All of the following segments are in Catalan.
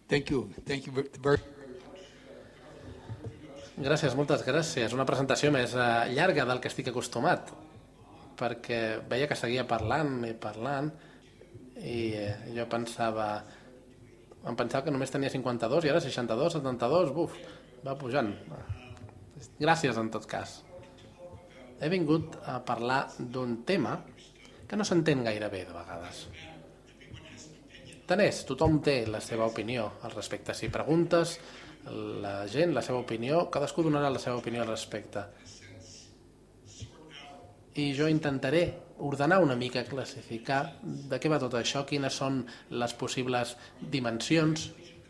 Thank you. Thank you very Gràcies, moltes gràcies. Una presentació més llarga del que estic acostumat, perquè veia que seguia parlant i parlant i jo em pensava que només tenia 52 i ara 62, 72, va pujant. Gràcies en tot cas. He vingut a parlar d'un tema que no s'entén gaire bé de vegades. Tant és, tothom té la seva opinió al respecte. Si preguntes la gent la seva opinió, cadascú donarà la seva opinió al respecte. I jo intentaré ordenar una mica, classificar de què va tot això, quines són les possibles dimensions.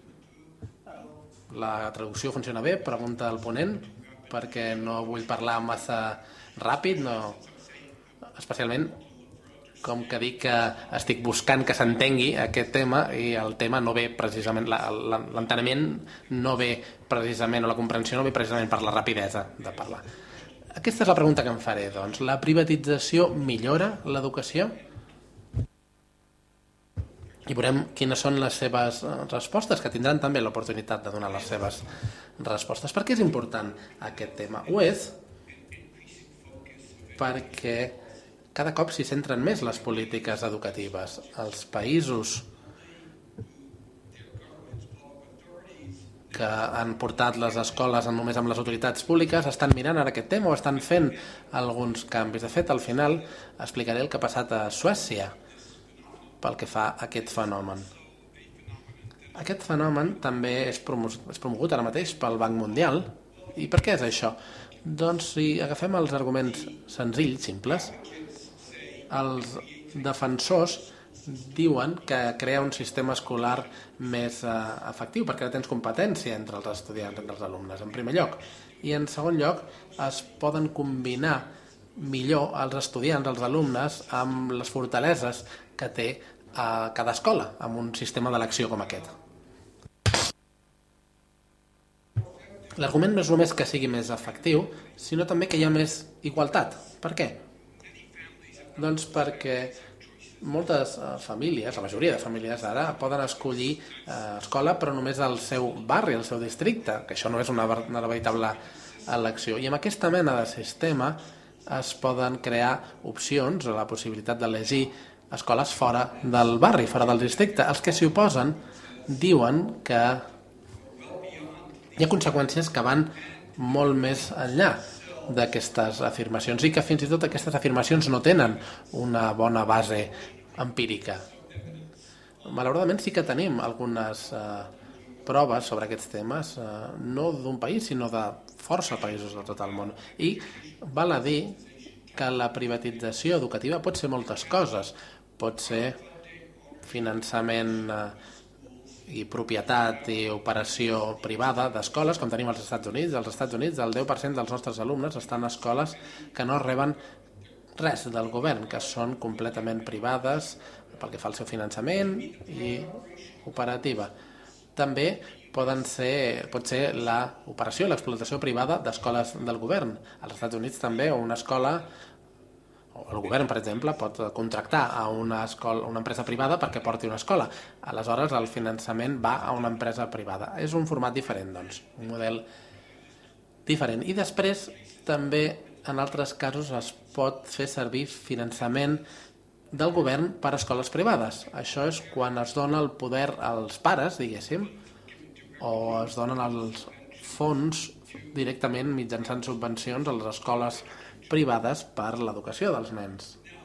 La traducció funciona bé? Pregunta el ponent, perquè no vull parlar massa ràpid, especialment com que dic que estic buscant que s'entengui aquest tema i el tema no ve precisament, l'enteniment no ve precisament, o la comprensió no ve precisament per la rapidesa de parlar. Aquesta és la pregunta que em faré, doncs. La privatització millora l'educació? I veurem quines són les seves respostes, que tindran també l'oportunitat de donar les seves respostes. Per què és important aquest tema? Ho és perquè cada cop s'hi centren més les polítiques educatives. Els països que han portat les escoles només amb les autoritats públiques estan mirant ara aquest tema o estan fent alguns canvis. De fet, al final explicaré el que ha passat a Suècia pel que fa a aquest fenomen. Aquest fenomen també és promogut ara mateix pel Banc Mundial. I per què és això? Doncs si agafem els arguments senzills, simples, els defensors diuen que crea un sistema escolar més efectiu, perquè ara tens competència entre els estudiants, entre els alumnes, en primer lloc. I en segon lloc, es poden combinar millor els estudiants, els alumnes, amb les fortaleses que té a cada escola, amb un sistema d'elecció com aquest. L'argument no és només que sigui més efectiu, sinó també que hi ha més igualtat. Per què? Doncs perquè moltes famílies, la majoria de famílies ara, poden escollir escola però només al seu barri, al seu districte, que això no és una veritable elecció. I amb aquesta mena de sistema es poden crear opcions o la possibilitat d'elegir escoles fora del barri, fora del districte. Els que s'hi oposen diuen que hi ha conseqüències que van molt més enllà d'aquestes afirmacions i que fins i tot aquestes afirmacions no tenen una bona base empírica. Malauradament sí que tenim algunes proves sobre aquests temes, no d'un país sinó de força països de tot el món. I val a dir que la privatització educativa pot ser moltes coses. Pot ser finançament i propietat i operació privada d'escoles, com tenim als Estats Units. Als Estats Units el 10% dels nostres alumnes estan a escoles que no reben res del govern, que són completament privades pel que fa al seu finançament i operativa. També pot ser l'operació, l'explotació privada d'escoles del govern. Als Estats Units també una escola, o el govern, per exemple, pot contractar a una empresa privada perquè porti una escola. Aleshores, el finançament va a una empresa privada. És un format diferent, doncs, un model diferent. I després, també, en altres casos, es pot fer servir finançament del govern per a escoles privades. Això és quan es dona el poder als pares, diguéssim, o es donen els fons directament mitjançant subvencions a les escoles privades per l'educació dels nens.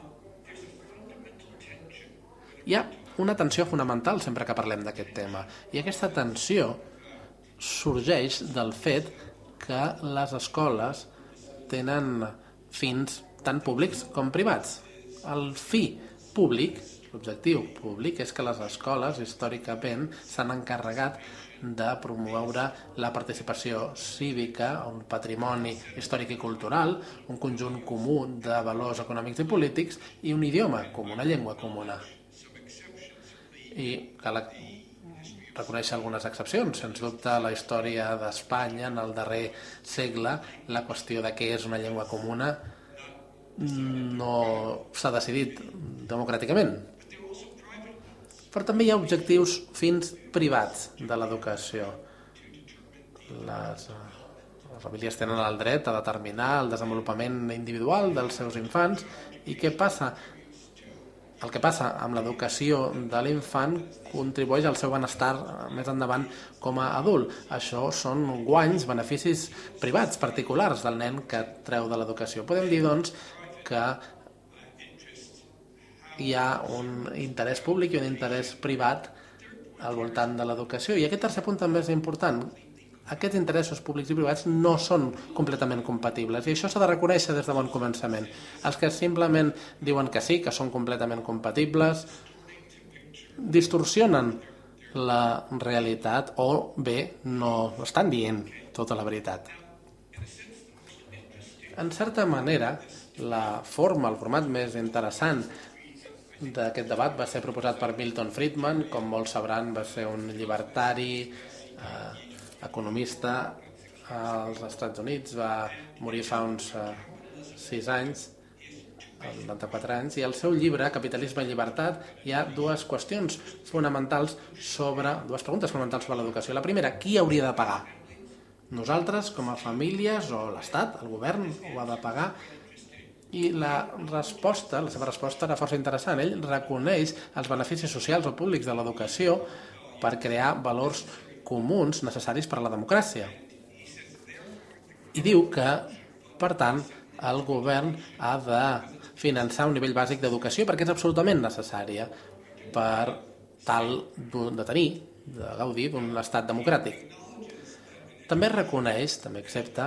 Hi ha una tensió fonamental sempre que parlem d'aquest tema, i aquesta tensió sorgeix del fet que les escoles tenen fins tant públics com privats. El fi públic, l'objectiu públic, és que les escoles històricament s'han encarregat de promoure la participació cívica, un patrimoni històric i cultural, un conjunt comú de valors econòmics i polítics i un idioma comú, una llengua comuna. I cal reconèixer algunes excepcions. Sens dubte, la història d'Espanya en el darrer segle, la qüestió de què és una llengua comuna no s'ha decidit democràticament. Però també hi ha objectius fins privats de l'educació. Les famílies tenen el dret a determinar el desenvolupament individual dels seus infants i què passa? El que passa amb l'educació de l'infant contribueix al seu benestar més endavant com a adult. Això són guanys, beneficis privats, particulars del nen que treu de l'educació. Podem dir, doncs, que hi ha un interès públic i un interès privat al voltant de l'educació. I aquest tercer punt també és important. Aquests interessos públics i privats no són completament compatibles i això s'ha de reconèixer des de bon començament. Els que simplement diuen que sí, que són completament compatibles, distorsionen la realitat o bé no estan dient tota la veritat. En certa manera, la forma, el format més interessant d'aquest debat va ser proposat per Milton Friedman. Com molts sabran, va ser un llibertari, economista als Estats Units, va morir fa uns 6 anys, 94 anys, i al seu llibre, Capitalisme i llibertat, hi ha dues preguntes fonamentals sobre l'educació. La primera, qui hauria de pagar? Nosaltres, com a famílies, o l'Estat, el govern, ho ha de pagar? I la seva resposta era força interessant. Ell reconeix els beneficis socials o públics de l'educació per crear valors comuns necessaris per a la democràcia. I diu que, per tant, el govern ha de finançar un nivell bàsic d'educació perquè és absolutament necessària per tal de gaudir d'un estat democràtic. També reconeix, també accepta,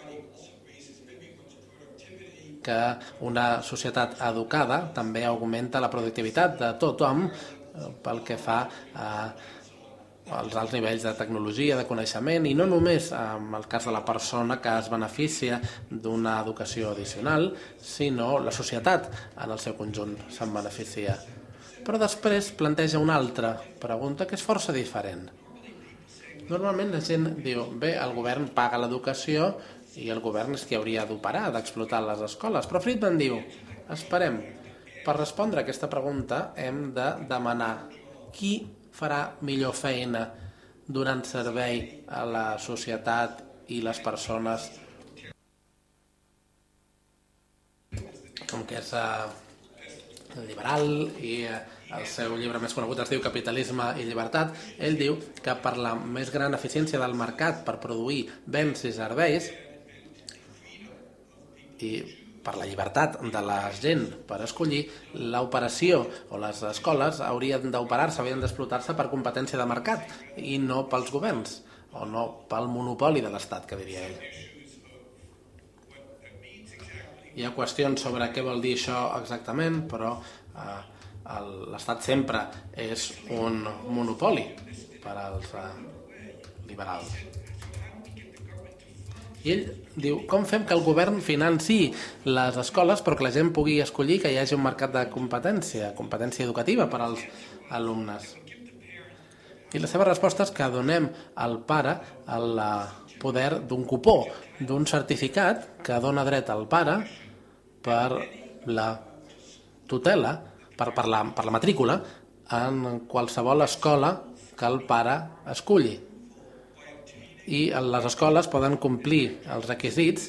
que una societat educada també augmenta la productivitat de tothom pel que fa als alts nivells de tecnologia, de coneixement, i no només en el cas de la persona que es beneficia d'una educació addicional, sinó la societat en el seu conjunt se'n beneficia. Però després planteja una altra pregunta que és força diferent. Normalment la gent diu, bé, el govern paga l'educació i el govern és qui hauria d'operar, d'explotar les escoles. Però Friedman diu, esperem, per respondre a aquesta pregunta hem de demanar qui farà millor feina donant servei a la societat i les persones, com que és liberal i el seu llibre més conegut es diu Capitalisme i llibertat. Ell diu que per la més gran eficiència del mercat per produir béns i serveis i per la llibertat de la gent per escollir, l'operació o les escoles haurien d'operar-se, haurien d'explotar-se per competència de mercat i no pels governs, o no pel monopoli de l'Estat, que diria ell. Hi ha qüestions sobre què vol dir això exactament, però l'Estat sempre és un monopoli per als liberals. I ell diu, com fem que el govern financi les escoles però que la gent pugui escollir, que hi hagi un mercat de competència educativa per als alumnes? I la seva resposta és que donem al pare el poder d'un cupó, d'un certificat que dona dret al pare per la tutela, per la matrícula en qualsevol escola que el pare esculli. I les escoles poden complir els requisits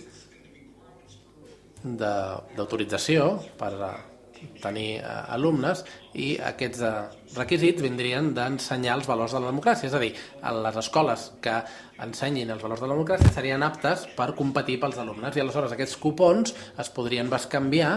d'autorització per tenir alumnes i aquests requisits vindrien d'ensenyar els valors de la democràcia. És a dir, les escoles que ensenyin els valors de la democràcia serien aptes per competir pels alumnes i aleshores aquests cupons es podrien bescanviar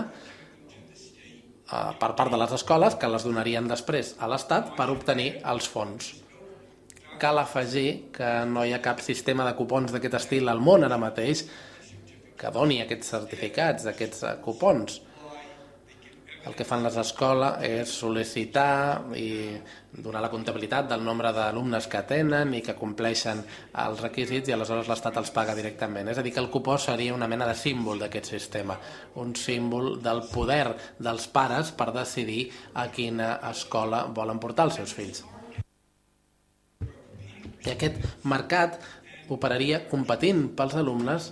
per part de les escoles que les donarien després a l'Estat per obtenir els fons. Cal afegir que no hi ha cap sistema de cupons d'aquest estil al món ara mateix que doni aquests certificats, aquests cupons. El que fan les escoles és sol·licitar i donar la comptabilitat del nombre d'alumnes que tenen i que compleixen els requisits i aleshores l'Estat els paga directament. És a dir, que el cupó seria una mena de símbol d'aquest sistema, un símbol del poder dels pares per decidir a quina escola volen portar els seus fills. I aquest mercat operaria competint pels alumnes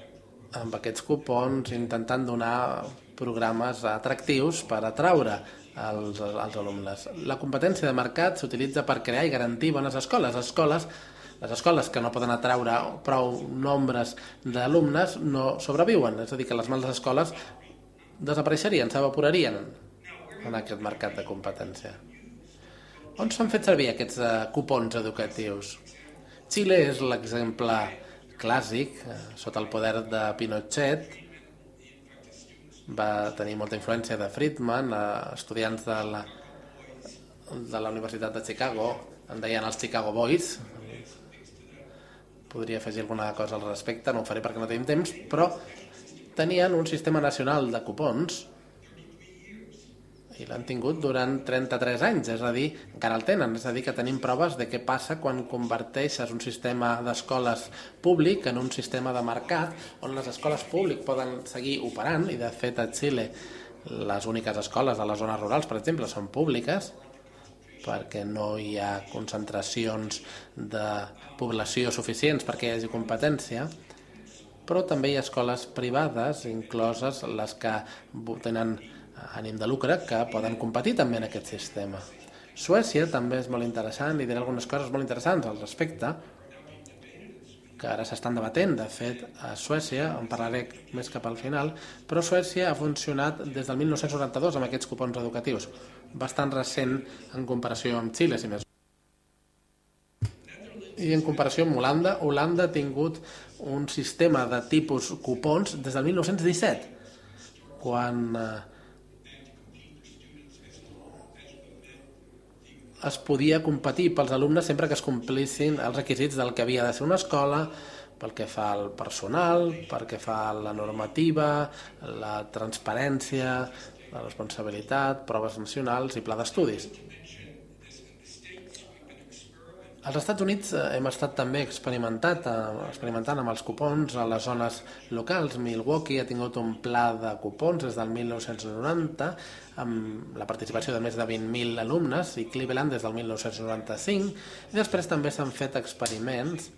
amb aquests cupons, intentant donar programes atractius per atraure als alumnes. La competència de mercat s'utilitza per crear i garantir bones escoles. Les escoles que no poden atraure prou nombres d'alumnes no sobreviuen, és a dir, que les males escoles desapareixerien, s'evaporarien en aquest mercat de competència. On s'han fet servir aquests cupons educatius? Xile és l'exemple clàssic, sota el poder de Pinochet. Va tenir molta influència de Friedman, estudiants de la Universitat de Chicago, en deien els Chicago Boys. Podria afegir alguna cosa al respecte, no ho faré perquè no tenim temps, però tenien un sistema nacional de cupons i l'han tingut durant 33 anys, és a dir, encara el tenen, és a dir, que tenim proves de què passa quan converteixes un sistema d'escoles públic en un sistema de mercat on les escoles públiques poden seguir operant, i de fet a Xile les úniques escoles de les zones rurals, per exemple, són públiques perquè no hi ha concentracions de població suficients perquè hi hagi competència, però també hi ha escoles privades, incloses les que tenen ànim de lucre, que poden competir també en aquest sistema. Suècia també és molt interessant i diré algunes coses molt interessants al respecte que ara s'estan debatent. De fet, a Suècia, en parlaré més cap al final, però Suècia ha funcionat des del 1992 amb aquests cupons educatius, bastant recent en comparació amb Xile, si més. I en comparació amb Holanda, Holanda ha tingut un sistema de tipus cupons des del 1917, quan es podia competir pels alumnes sempre que es complissin els requisits del que havia de ser una escola, pel que fa al personal, pel que fa a la normativa, la transparència, la responsabilitat, proves nacionals i pla d'estudis. Als Estats Units hem estat també experimentant amb els cupons a les zones locals. Milwaukee ha tingut un pla de cupons des del 1990 amb la participació de més de 20.000 alumnes i Cleveland des del 1995 i després també s'han fet experiments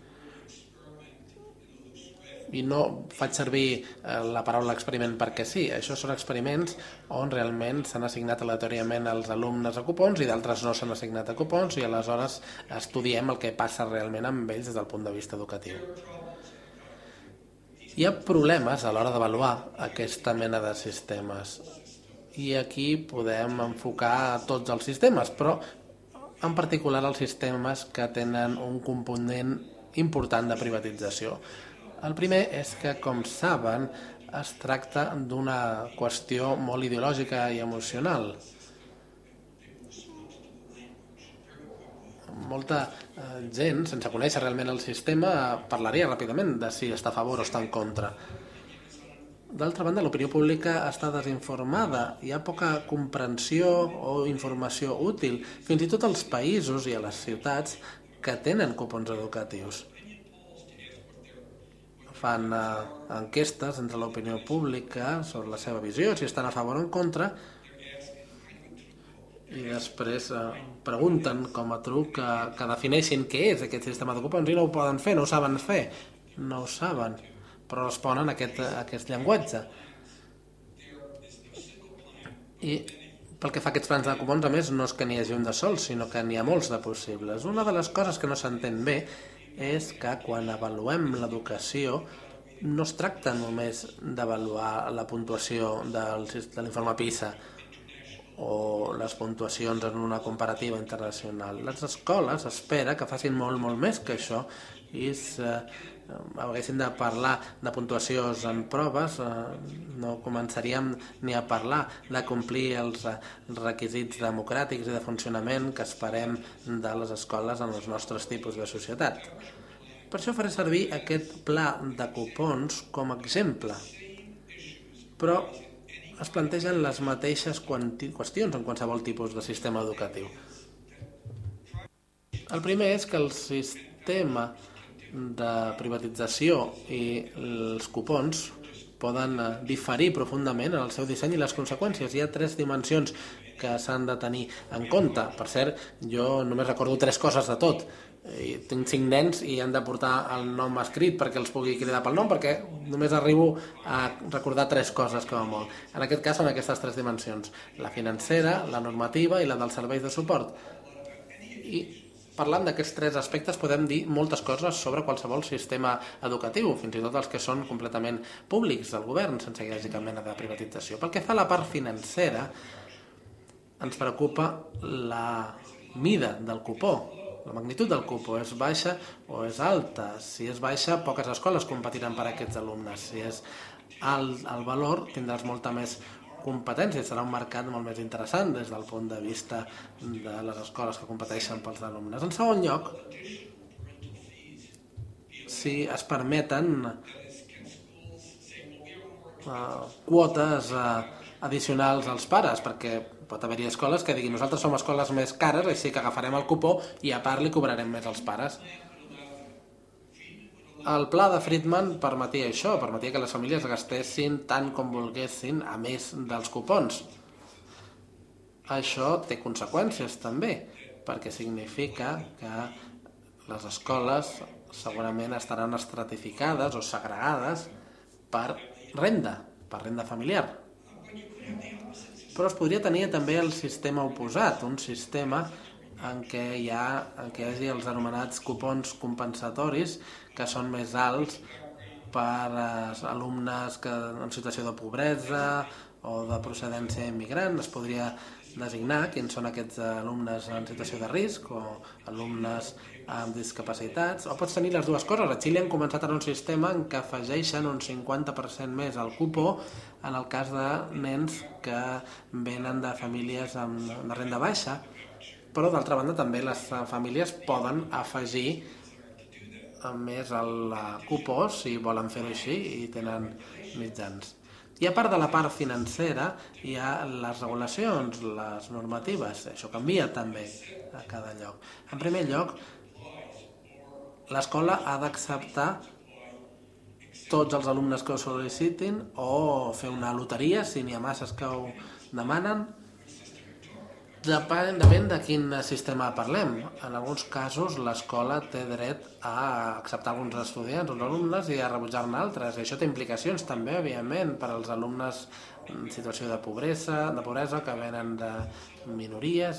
i no faig servir la paraula experiment perquè sí, això són experiments on realment s'han assignat aleatòriament els alumnes a cupons i d'altres no s'han assignat a cupons i aleshores estudiem el que passa realment amb ells des del punt de vista educatiu. Hi ha problemes a l'hora d'avaluar aquesta mena de sistemes i aquí podem enfocar tots els sistemes, però en particular els sistemes que tenen un component important de privatització. El primer és que, com saben, es tracta d'una qüestió molt ideològica i emocional. Molta gent, sense conèixer realment el sistema, parlaria ràpidament de si està a favor o està en contra. D'altra banda, l'opinió pública està desinformada, hi ha poca comprensió o informació útil, fins i tot als països i a les ciutats que tenen cupons educatius. Fan enquestes entre l'opinió pública sobre la seva visió, si estan a favor o en contra, i després pregunten com a truc que defineixin què és aquest sistema de cupons i no ho poden fer, no ho saben fer, no ho saben, però responen a aquest llenguatge. I pel que fa a aquests plans de cupons, a més, no és que n'hi hagi un de sol, sinó que n'hi ha molts de possibles. Una de les coses que no s'entén bé és que quan avaluem l'educació no es tracta només d'avaluar la puntuació de l'informe PISA o les puntuacions en una comparativa internacional. Les escoles espera que facin molt més que això i haguessin de parlar de puntuacions en proves, no començaríem ni a parlar de complir els requisits democràtics i de funcionament que esperem de les escoles en els nostres tipus de societat. Per això faré servir aquest pla de cupons com a exemple, però es plantegen les mateixes qüestions en qualsevol tipus de sistema educatiu. El primer és que el sistema de privatització i els cupons poden diferir profundament en el seu disseny i les conseqüències. Hi ha 3 dimensions que s'han de tenir en compte. Per cert, jo només recordo 3 coses de tot. Tinc 5 nens i han de portar el nom escrit perquè els pugui cridar pel nom, perquè només arribo a recordar 3 coses com a molt. En aquest cas són aquestes 3 dimensions: la financera, la normativa i la dels serveis de suport. I parlant d'aquests 3 aspectes podem dir moltes coses sobre qualsevol sistema educatiu, fins i tot els que són completament públics del govern, sense que hi hagi cap mena de privatització. Pel que fa a la part financera, ens preocupa la mida del cupó. La magnitud del cupó és baixa o és alta. Si és baixa, poques escoles competiran per a aquests alumnes. Si és alt el valor, tindràs molta més competència. Serà un mercat molt més interessant des del punt de vista de les escoles que competeixen pels alumnes. En segon lloc, si es permeten quotes addicionals als pares, perquè pot haver-hi escoles que diguin nosaltres som escoles més cares, així que agafarem el cupó i a part li cobrarem més als pares. El pla de Friedman permetia això, permetia que les famílies gastessin tant com volguessin a més dels cupons. Això té conseqüències també, perquè significa que les escoles segurament estaran estratificades o segregades per renda familiar. Però es podria tenir també el sistema oposat, un sistema en què hi hagi els anomenats cupons compensatoris, que són més alts per alumnes en situació de pobresa o de procedència immigrant. Es podria designar quins són aquests alumnes en situació de risc o alumnes amb discapacitats, o pots tenir les dues coses. A Xile han començat en un sistema en què afegeixen un 50% més al cupó en el cas de nens que venen de famílies amb renda baixa, però d'altra banda també les famílies poden afegir més al cupó si volen fer-ho així i tenen mitjans. I a part de la part financera hi ha les regulacions, les normatives. Això canvia també a cada lloc. En primer lloc, l'escola ha d'acceptar tots els alumnes que ho sol·licitin o fer una loteria si n'hi ha masses que ho demanen. Depèn de quin sistema parlem. En alguns casos l'escola té dret a acceptar alguns estudiants, uns alumnes, i a rebutjar-ne altres. I això té implicacions també, evidentment, per als alumnes en situació de pobresa que venen de minories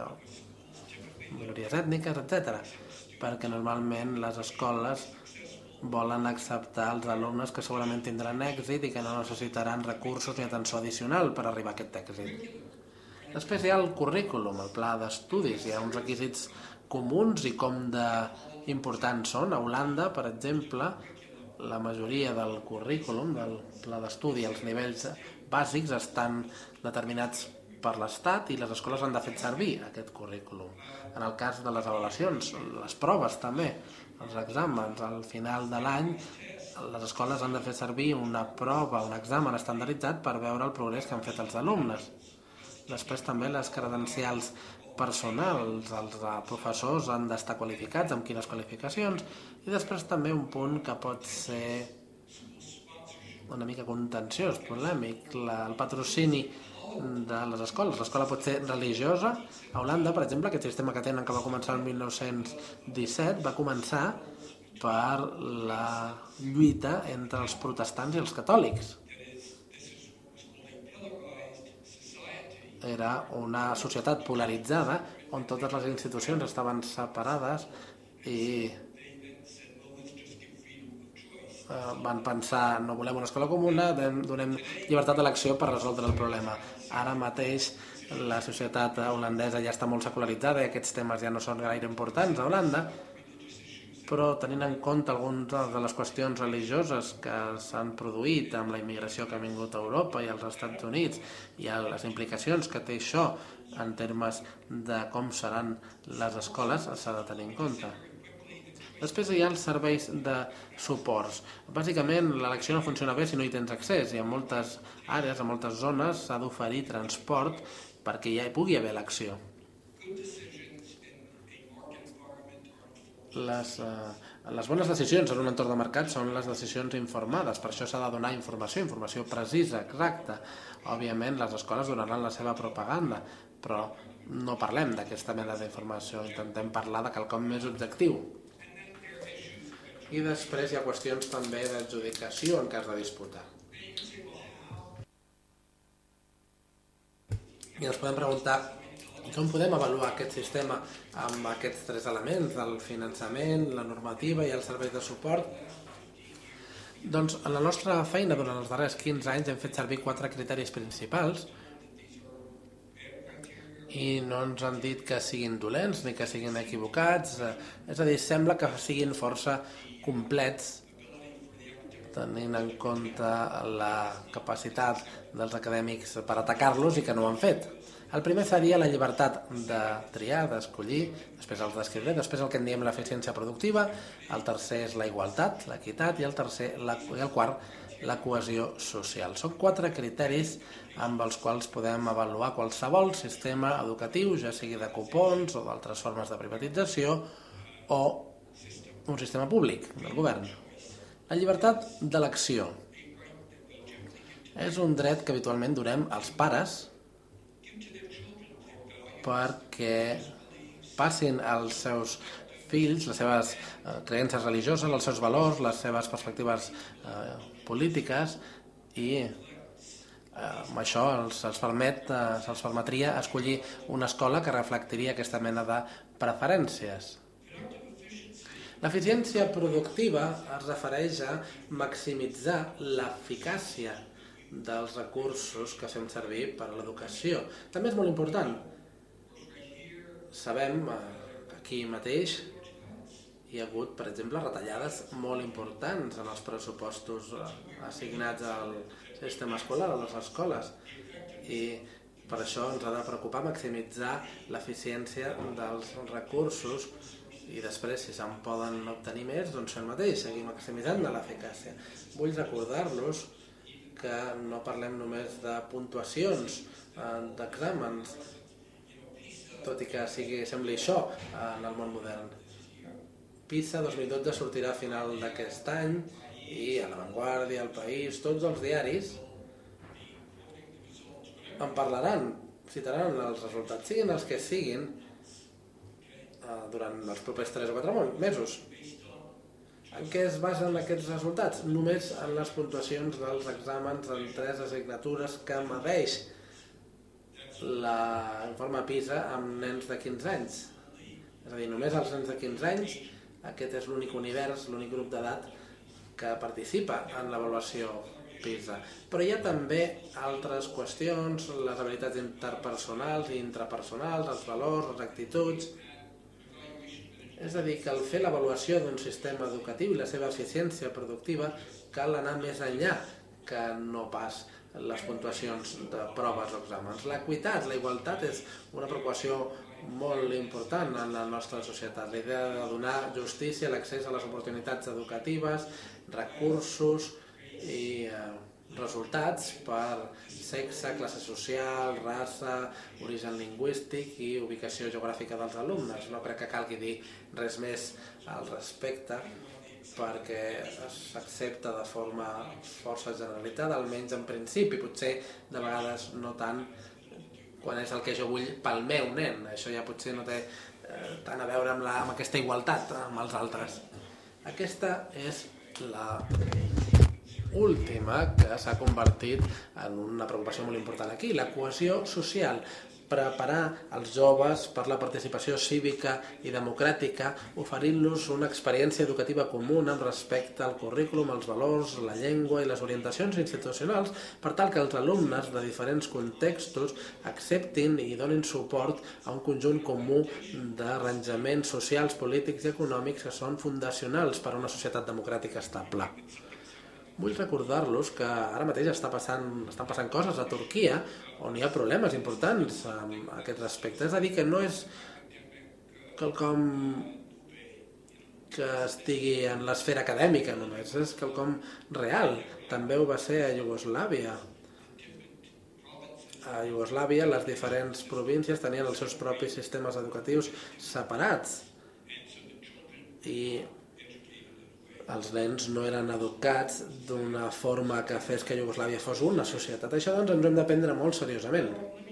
ètniques, etc. Perquè normalment les escoles volen acceptar els alumnes que segurament tindran èxit i que no necessitaran recursos ni atenció addicional per arribar a aquest èxit. Després hi ha el currículum, el pla d'estudis. Hi ha uns requisits comuns i com d'importants són. A Holanda, per exemple, la majoria del currículum, del pla d'estudi, els nivells bàsics estan determinats per l'Estat i les escoles han de fer servir aquest currículum. En el cas de les avaluacions, les proves també, els exàmens, al final de l'any, les escoles han de fer servir una prova, un examen estandarditzat per veure el progrés que han fet els alumnes. Després també les credencials personals, els professors han d'estar qualificats, amb quines qualificacions, i després també un punt que pot ser una mica contenciós, polèmic, el patrocini de les escoles. L'escola pot ser religiosa. A Holanda, per exemple, aquest sistema que tenen, que va començar el 1917, va començar per la lluita entre els protestants i els catòlics. Era una societat polaritzada on totes les institucions estaven separades i van pensar no volem una escola comuna, donem llibertat d'elecció per resoldre el problema. Ara mateix la societat holandesa ja està molt secularitzada i aquests temes ja no són gaire importants a Holanda, però tenint en compte algunes de les qüestions religioses que s'han produït amb la immigració que ha vingut a Europa i als Estats Units i les implicacions que té això en termes de com seran les escoles, s'ha de tenir en compte. Després hi ha els serveis de suports. Bàsicament, l'elecció no funciona bé si no hi tens accés, i en moltes àrees, en moltes zones, s'ha d'oferir transport perquè ja hi pugui haver elecció. les bones decisions en un entorn de mercat són les decisions informades, per això s'ha de donar informació precisa, exacta. Òbviament les escoles donaran la seva propaganda, però no parlem d'aquesta mena d'informació, intentem parlar de quelcom més objectiu. I després hi ha qüestions també d'adjudicació en cas de disputa. I ens podem preguntar com podem avaluar aquest sistema amb aquests tres elements, el finançament, la normativa i els serveis de suport. Doncs en la nostra feina durant els darrers 15 anys hem fet servir 4 criteris principals i no ens han dit que siguin dolents ni que siguin equivocats, és a dir, sembla que siguin força complets tenint en compte la capacitat dels acadèmics per atacar-los i que no ho han fet. El primer seria la llibertat de triar, d'escollir, després els d'escriure, després el que en diem l'eficiència productiva, el tercer és la igualtat, l'equitat, i el quart, la cohesió social. Són 4 criteris amb els quals podem avaluar qualsevol sistema educatiu, ja sigui de cupons o d'altres formes de privatització o un sistema públic del govern. La llibertat d'elecció és un dret que habitualment donem als pares perquè passin als seus fills les seves creences religioses, els seus valors, les seves perspectives polítiques i amb això se'ls permetria escollir una escola que reflectiria aquesta mena de preferències. L'eficiència productiva es refereix a maximitzar l'eficàcia dels recursos que fem servir per a l'educació. També és molt important. Sabem que aquí mateix hi ha hagut, per exemple, retallades molt importants en els pressupostos assignats al sistema escolar, a les escoles. I per això ens ha de preocupar maximitzar l'eficiència dels recursos i després, si se'n poden obtenir més, doncs fer el mateix, seguir maximitzant de l'eficàcia. Vull recordar-los que no parlem només de puntuacions, d'exàmens, tot i que sembli això en el món modern. PISA 2012 sortirà a final d'aquest any i a La Vanguardia, El País, tots els diaris en parlaran, citaran els resultats, siguin els que siguin, durant els propers 3 o 4 mesos. En què es basen aquests resultats? Només en les puntuacions dels exàmens en 3 assignatures que medeix l'informe PISA amb nens de 15 anys. És a dir, només els nens de 15 anys, aquest és l'únic univers, l'únic grup d'edat que participa en l'avaluació PISA. Però hi ha també altres qüestions, les habilitats interpersonals i intrapersonals, els valors, les actituds. És a dir, que al fer l'avaluació d'un sistema educatiu i la seva eficiència productiva cal anar més enllà que no pas les puntuacions de proves o exàmens. L'equitat, la igualtat és una preocupació molt important en la nostra societat. La idea de donar justícia, l'accés a les oportunitats educatives, recursos i resultats per sexe, classe social, raça, origen lingüístic i ubicació geogràfica dels alumnes. No crec que calgui dir res més al respecte perquè s'accepta de forma força generalitzada, almenys en principi, potser de vegades no tant quan és el que jo vull pel meu nen. Això ja potser no té tant a veure amb aquesta igualtat amb els altres. Aquesta és la última que s'ha convertit en una preocupació molt important aquí, la cohesió social. Preparar els joves per la participació cívica i democràtica, oferint-los una experiència educativa comuna amb respecte al currículum, els valors, la llengua i les orientacions institucionals, per tal que els alumnes de diferents contextos acceptin i donin suport a un conjunt comú d'arranjaments socials, polítics i econòmics que són fundacionals per a una societat democràtica estable. Vull recordar-los que ara mateix estan passant coses a Turquia on hi ha problemes importants en aquest respecte. És a dir, que no és quelcom que estigui en l'esfera acadèmica només, és quelcom real. També ho va ser a Iugoslàvia. A Iugoslàvia les diferents províncies tenien els seus propis sistemes educatius separats i els nens no eren educats d'una forma que fes que Iugoslàvia fos una societat. Això doncs ens ho hem de prendre molt seriosament.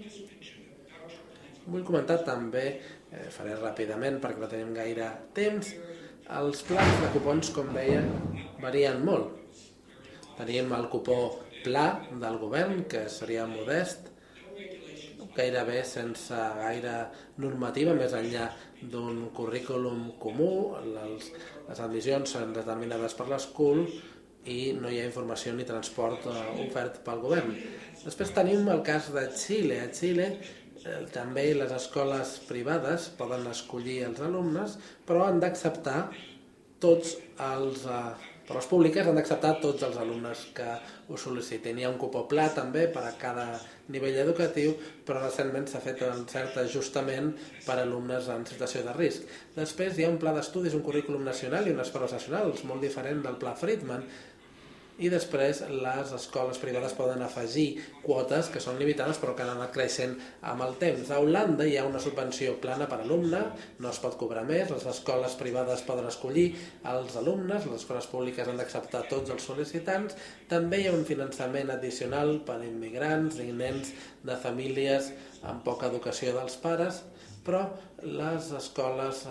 Vull comentar també, faré ràpidament perquè no tenim gaire temps, els plans de cupons, com deia, varien molt. Tenim el cupó pla del govern, que seria modest, gairebé sense gaire normativa, més enllà d'un currículum comú, les admissions són determinades per l'escola i no hi ha informació ni transport ofert pel govern. Després tenim el cas de Xile. A Xile també les escoles privades poden escollir els alumnes, però han d'acceptar tots els... Per les públiques han d'acceptar tots els alumnes que ho sol·licitin. Hi ha un cupó pla també per a cada nivell educatiu, però recentment s'ha fet un cert ajustament per a alumnes en situació de risc. Després hi ha un pla d'estudis, un currículum nacional i unes proves nacionals, molt diferent del pla Friedman. I després les escoles privades poden afegir quotes que són limitades però que han anat creixent amb el temps. A Holanda hi ha una subvenció plana per alumne, no es pot cobrar més, les escoles privades poden escollir els alumnes, les escoles públiques han d'acceptar tots els sol·licitants. També hi ha un finançament addicional per a immigrants i nens de famílies amb poca educació dels pares, però les escoles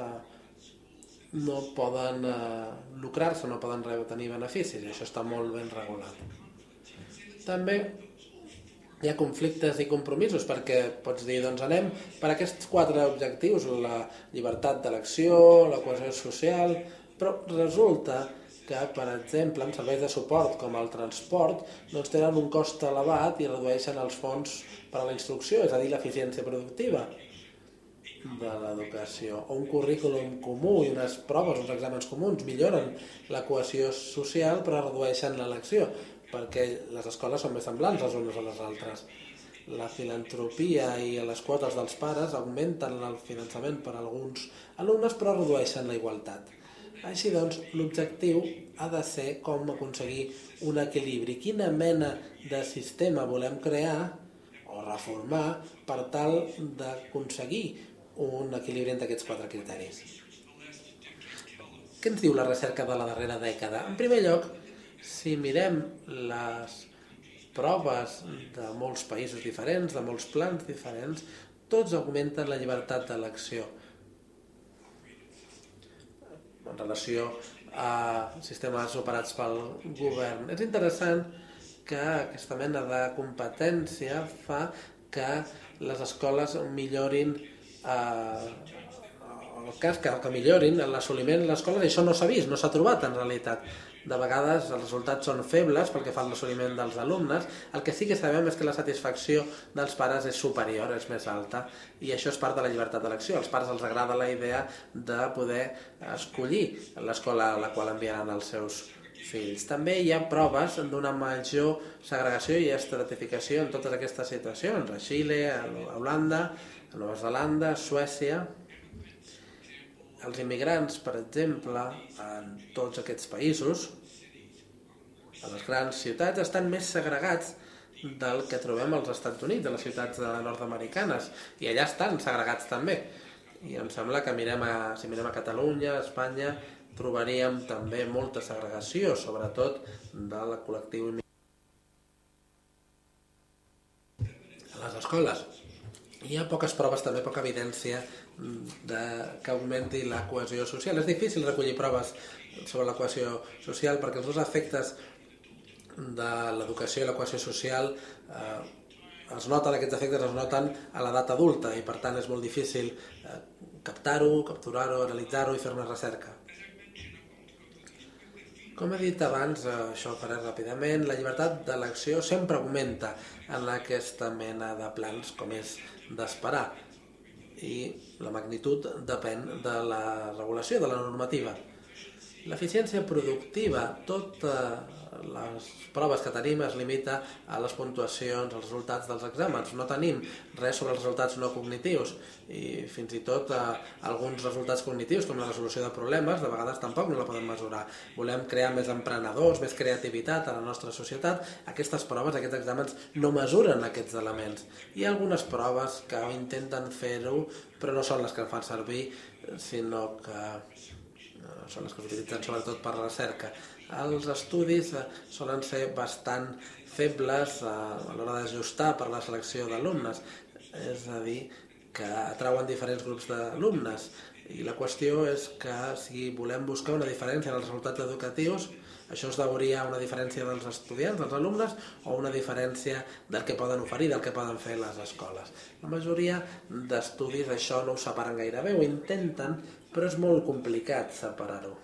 no poden lucrar-se, no poden tenir beneficis, i això està molt ben regulat. També hi ha conflictes i compromisos, perquè pots dir, doncs anem per aquests 4 objectius, la llibertat d'elecció, la cohesió social, però resulta que, per exemple, en serveis de suport com el transport, doncs tenen un cost elevat i redueixen els fons per a la instrucció, és a dir, l'eficiència productiva de l'educació, o un currículum comú i unes proves, uns exàmens comuns milloren la cohesió social però redueixen l'elecció, perquè les escoles són més semblants les unes a les altres. La filantropia i les quotes dels pares augmenten el finançament per a alguns alumnes però redueixen la igualtat. Així doncs, l'objectiu ha de ser com aconseguir un equilibri. Quina mena de sistema volem crear o reformar per tal d'aconseguir un equilibri entre aquests 4 criteris. Què ens diu la recerca de la darrera dècada? En primer lloc, si mirem les proves de molts països diferents, de molts plans diferents, tots augmenten la llibertat d'elecció en relació a sistemes operats pel govern. És interessant que aquesta mena de competència fa que les escoles millorin el cas que millorin l'assoliment de l'escola, i això no s'ha vist, no s'ha trobat en realitat. De vegades els resultats són febles pel que fa a l'assoliment dels alumnes. El que sí que sabem és que la satisfacció dels pares és superior, és més alta, i això és part de la llibertat d'elecció. Als pares els agrada la idea de poder escollir l'escola a la qual enviaran els seus fills. També hi ha proves d'una major segregació i estratificació en totes aquestes situacions, a Xile, a Holanda, a Nova Zelanda, a Suècia. Els immigrants, per exemple, en tots aquests països, a les grans ciutats, estan més segregats del que trobem als Estats Units, a les ciutats nord-americanes, i allà estan segregats també. I em sembla que si mirem a Catalunya, a Espanya, trobaríem també molta segregació, sobretot del col·lectiu immigrant a les escoles. Hi ha poques proves, també poca evidència que augmenti la cohesió social. És difícil recollir proves sobre la cohesió social perquè els dos efectes de l'educació i la cohesió social aquests efectes es noten a l'edat adulta i per tant és molt difícil captar-ho, capturar-ho, analitzar-ho i fer-ne recerca. Com he dit abans, això ho faré ràpidament, la llibertat d'elecció sempre augmenta en aquesta mena de plans, com és d'esperar, i la magnitud depèn de la regulació, de la normativa. L'eficiència productiva, totes les proves que tenim es limita a les puntuacions, als resultats dels exàmens. No tenim res sobre els resultats no cognitius i fins i tot alguns resultats cognitius, com la resolució de problemes, de vegades tampoc no la podem mesurar. Volem crear més emprenedors, més creativitat a la nostra societat. Aquestes proves, aquests exàmens, no mesuren aquests elements. Hi ha algunes proves que intenten fer-ho, però no són les que fan servir, sinó que són les que s'utilitzen sobretot per recerca. Els estudis solen ser bastant febles a l'hora d'ajustar per la selecció d'alumnes, és a dir, que atrauen diferents grups d'alumnes. I la qüestió és que si volem buscar una diferència en els resultats educatius, això es deuria a una diferència dels estudiants, dels alumnes, o una diferència del que poden oferir, del que poden fer les escoles. La majoria d'estudis això no ho separen gaire bé, ho intenten, però és molt complicat separar-ho.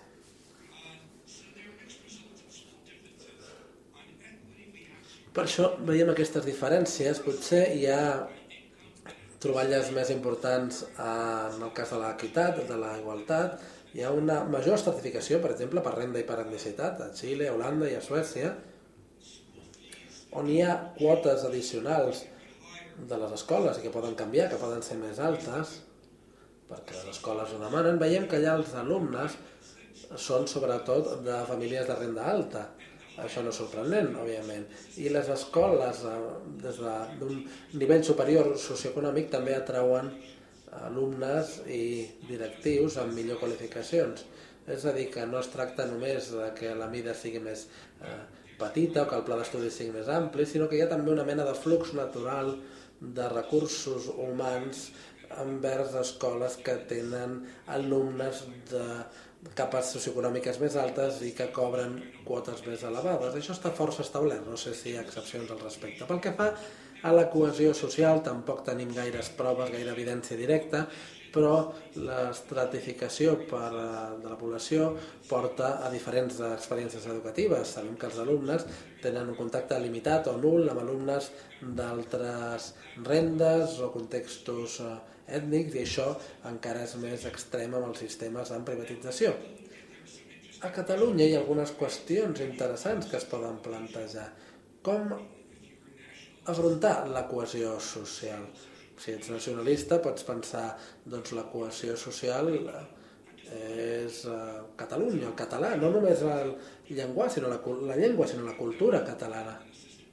Per això veiem aquestes diferències. Potser hi ha troballes més importants en el cas de l'equitat, de la igualtat. Hi ha una major estratificació, per exemple, per renda i per etnicitat, a Xile, a Holanda i a Suècia, on hi ha quotes addicionals de les escoles i que poden canviar, que poden ser més altes, perquè les escoles ho demanen. Veiem que allà els alumnes són sobretot de famílies de renda alta. Això no és sorprenent, òbviament. I les escoles, des d'un nivell superior socioeconòmic, també atrauen alumnes i directius amb millor qualificacions. És a dir, que no es tracta només que la mida sigui més petita o que el pla d'estudis sigui més ampli, sinó que hi ha també una mena de flux natural de recursos humans envers escoles que tenen alumnes de capes socioeconòmiques més altes i que cobren quotes més elevades. Això està força establert, no sé si hi ha excepcions al respecte. Pel que fa a la cohesió social, tampoc tenim gaires proves, gaire evidència directa, però l'estratificació de la població porta a diferents experiències educatives. Sabem que els alumnes tenen un contacte limitat o nul amb alumnes d'altres rendes o contextos ètnics, i això encara és més extrem amb els sistemes en privatització. A Catalunya hi ha algunes qüestions interessants que es poden plantejar. Com afrontar la cohesió social? Si ets nacionalista pots pensar, doncs la cohesió social és Catalunya, el català, no només el llenguatge, sinó la llengua, sinó la cultura catalana.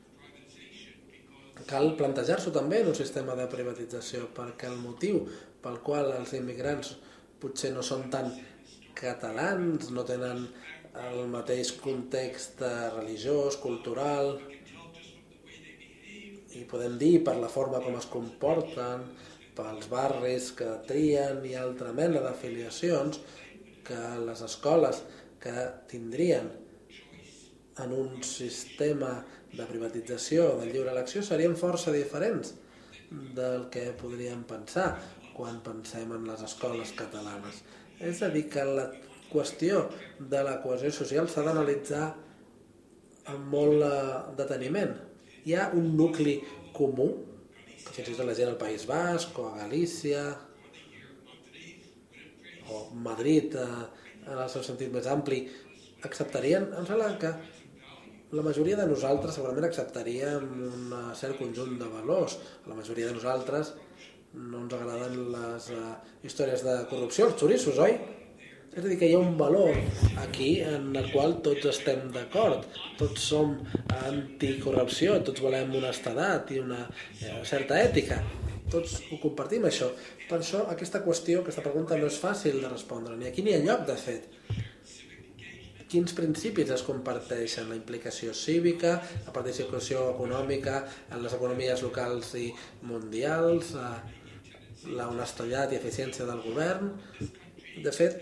Cal plantejar-s'ho també en un sistema de privatització, perquè el motiu pel qual els immigrants potser no són tan catalans, no tenen el mateix context religiós, cultural, i podem dir per la forma com es comporten, pels barris que trien i altra mena d'afiliacions, que les escoles que tindrien en un sistema de privatització, de lliure elecció, serien força diferents del que podríem pensar quan pensem en les escoles catalanes. És a dir, que la qüestió de la cohesió social s'ha d'analitzar amb molt deteniment. Hi ha un nucli comú, que fins i tot la gent al País Basc, o a Galícia, o Madrid, en el seu sentit més ampli, acceptarien. Em sembla que la majoria de nosaltres segurament acceptaríem un cert conjunt de valors. La majoria de nosaltres no ens agraden les històries de corrupció, els xoriços, oi? És a dir, que hi ha un valor aquí en el qual tots estem d'acord. Tots som anticorrupció, tots volem honestedat i una certa ètica. Tots ho compartim, això. Per això aquesta qüestió, aquesta pregunta no és fàcil de respondre, ni aquí ni enlloc, de fet. Quins principis es comparteixen? La implicació cívica, la participació econòmica en les economies locals i mundials, la honestedat i eficiència del govern. De fet,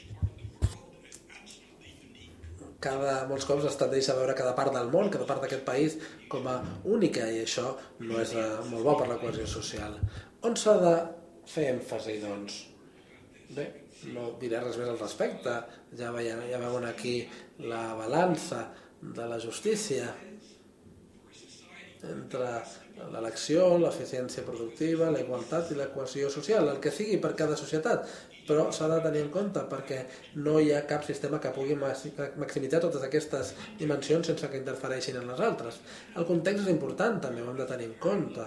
molts cops l'Estat deixa veure cada part del món, cada part d'aquest país com a única, i això no és molt bo per la cohesió social. On s'ha de fer èmfasi, doncs? Bé, no diré res més al respecte. Ja veuen aquí la balança de la justícia entre l'elecció, l'eficiència productiva, la igualtat i la cohesió social, el que sigui per cada societat. Però s'ha de tenir en compte perquè no hi ha cap sistema que pugui maximitzar totes aquestes dimensions sense que interfereixin en les altres. El context és important, també ho hem de tenir en compte.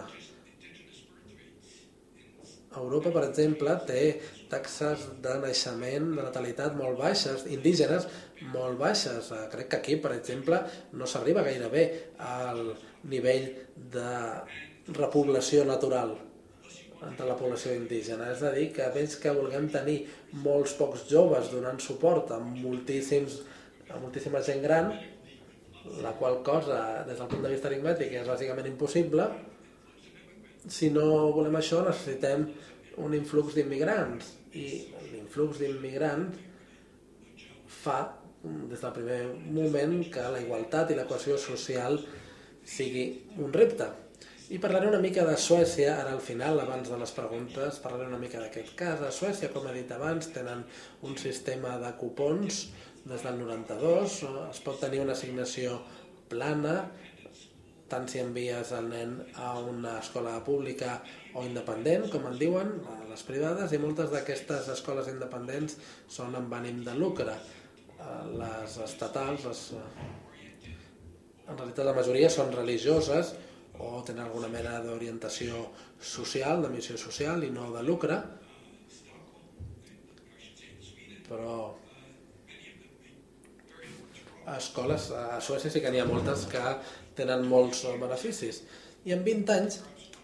Europa, per exemple, té taxes de naixement, de natalitat molt baixes, indígenes molt baixes. Crec que aquí, per exemple, no s'arriba gaire bé al nivell de repoblació natural. entre la població indígena. És a dir, que veig que vulguem tenir molts pocs joves donant suport a moltíssima gent gran, la qual cosa, des del punt de vista aritmètic, és bàsicament impossible. Si no volem això, necessitem un influx d'immigrants. I l'influx d'immigrants fa, des del primer moment, que la igualtat i la cohesió social sigui un repte. I parlaré una mica de Suècia, ara al final, abans de les preguntes, parlaré una mica d'aquest cas. A Suècia, com he dit abans, tenen un sistema de cupons des del 92, es pot tenir una assignació plana, tant si envies el nen a una escola pública o independent, com en diuen, a les privades, i moltes d'aquestes escoles independents són amb ànim de lucre. Les estatals, en realitat la majoria són religioses o tenen alguna mena d'orientació social, de missió social i no de lucre, però a escoles a Suècia sí que n'hi ha moltes que tenen molts beneficis. I en 20 anys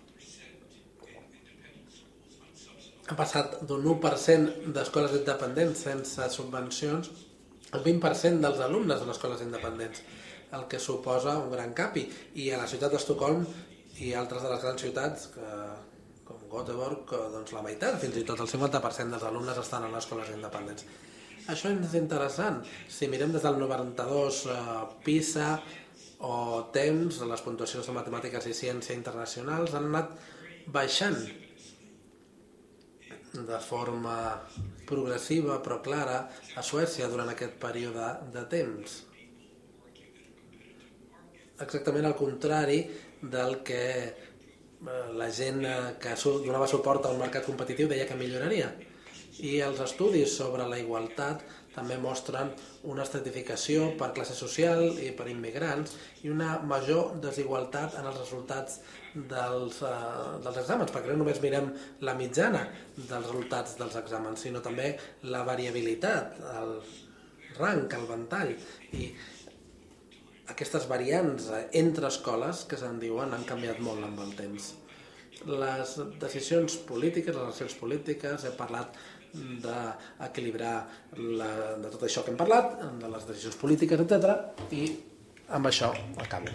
ha passat d'un 1% d'escoles independents sense subvencions al 20% dels alumnes de les escoles independents, el que suposa un gran canvi. I a la ciutat d'Estocolm i altres de les grans ciutats, com Göteborg, doncs la meitat, fins i tot el 50% dels alumnes estan a les escoles independents. Això és interessant. Si mirem des del 92, PISA o temps, les puntuacions de matemàtiques i ciència internacionals han anat baixant de forma progressiva però clara a Suècia durant aquest període de temps. Exactament al contrari del que la gent que donava suport al mercat competitiu deia que milloraria. I els estudis sobre la igualtat també mostren una estratificació per classe social i per immigrants i una major desigualtat en els resultats dels exàmens, perquè no només mirem la mitjana dels resultats dels exàmens, sinó també la variabilitat, el rang, el ventall. I aquestes variants entre escoles, que se'n diuen, han canviat molt amb el temps. Les decisions polítiques, les accions polítiques, he parlat d'equilibrar de tot això que hem parlat, de les decisions polítiques, etc. I amb això acabo.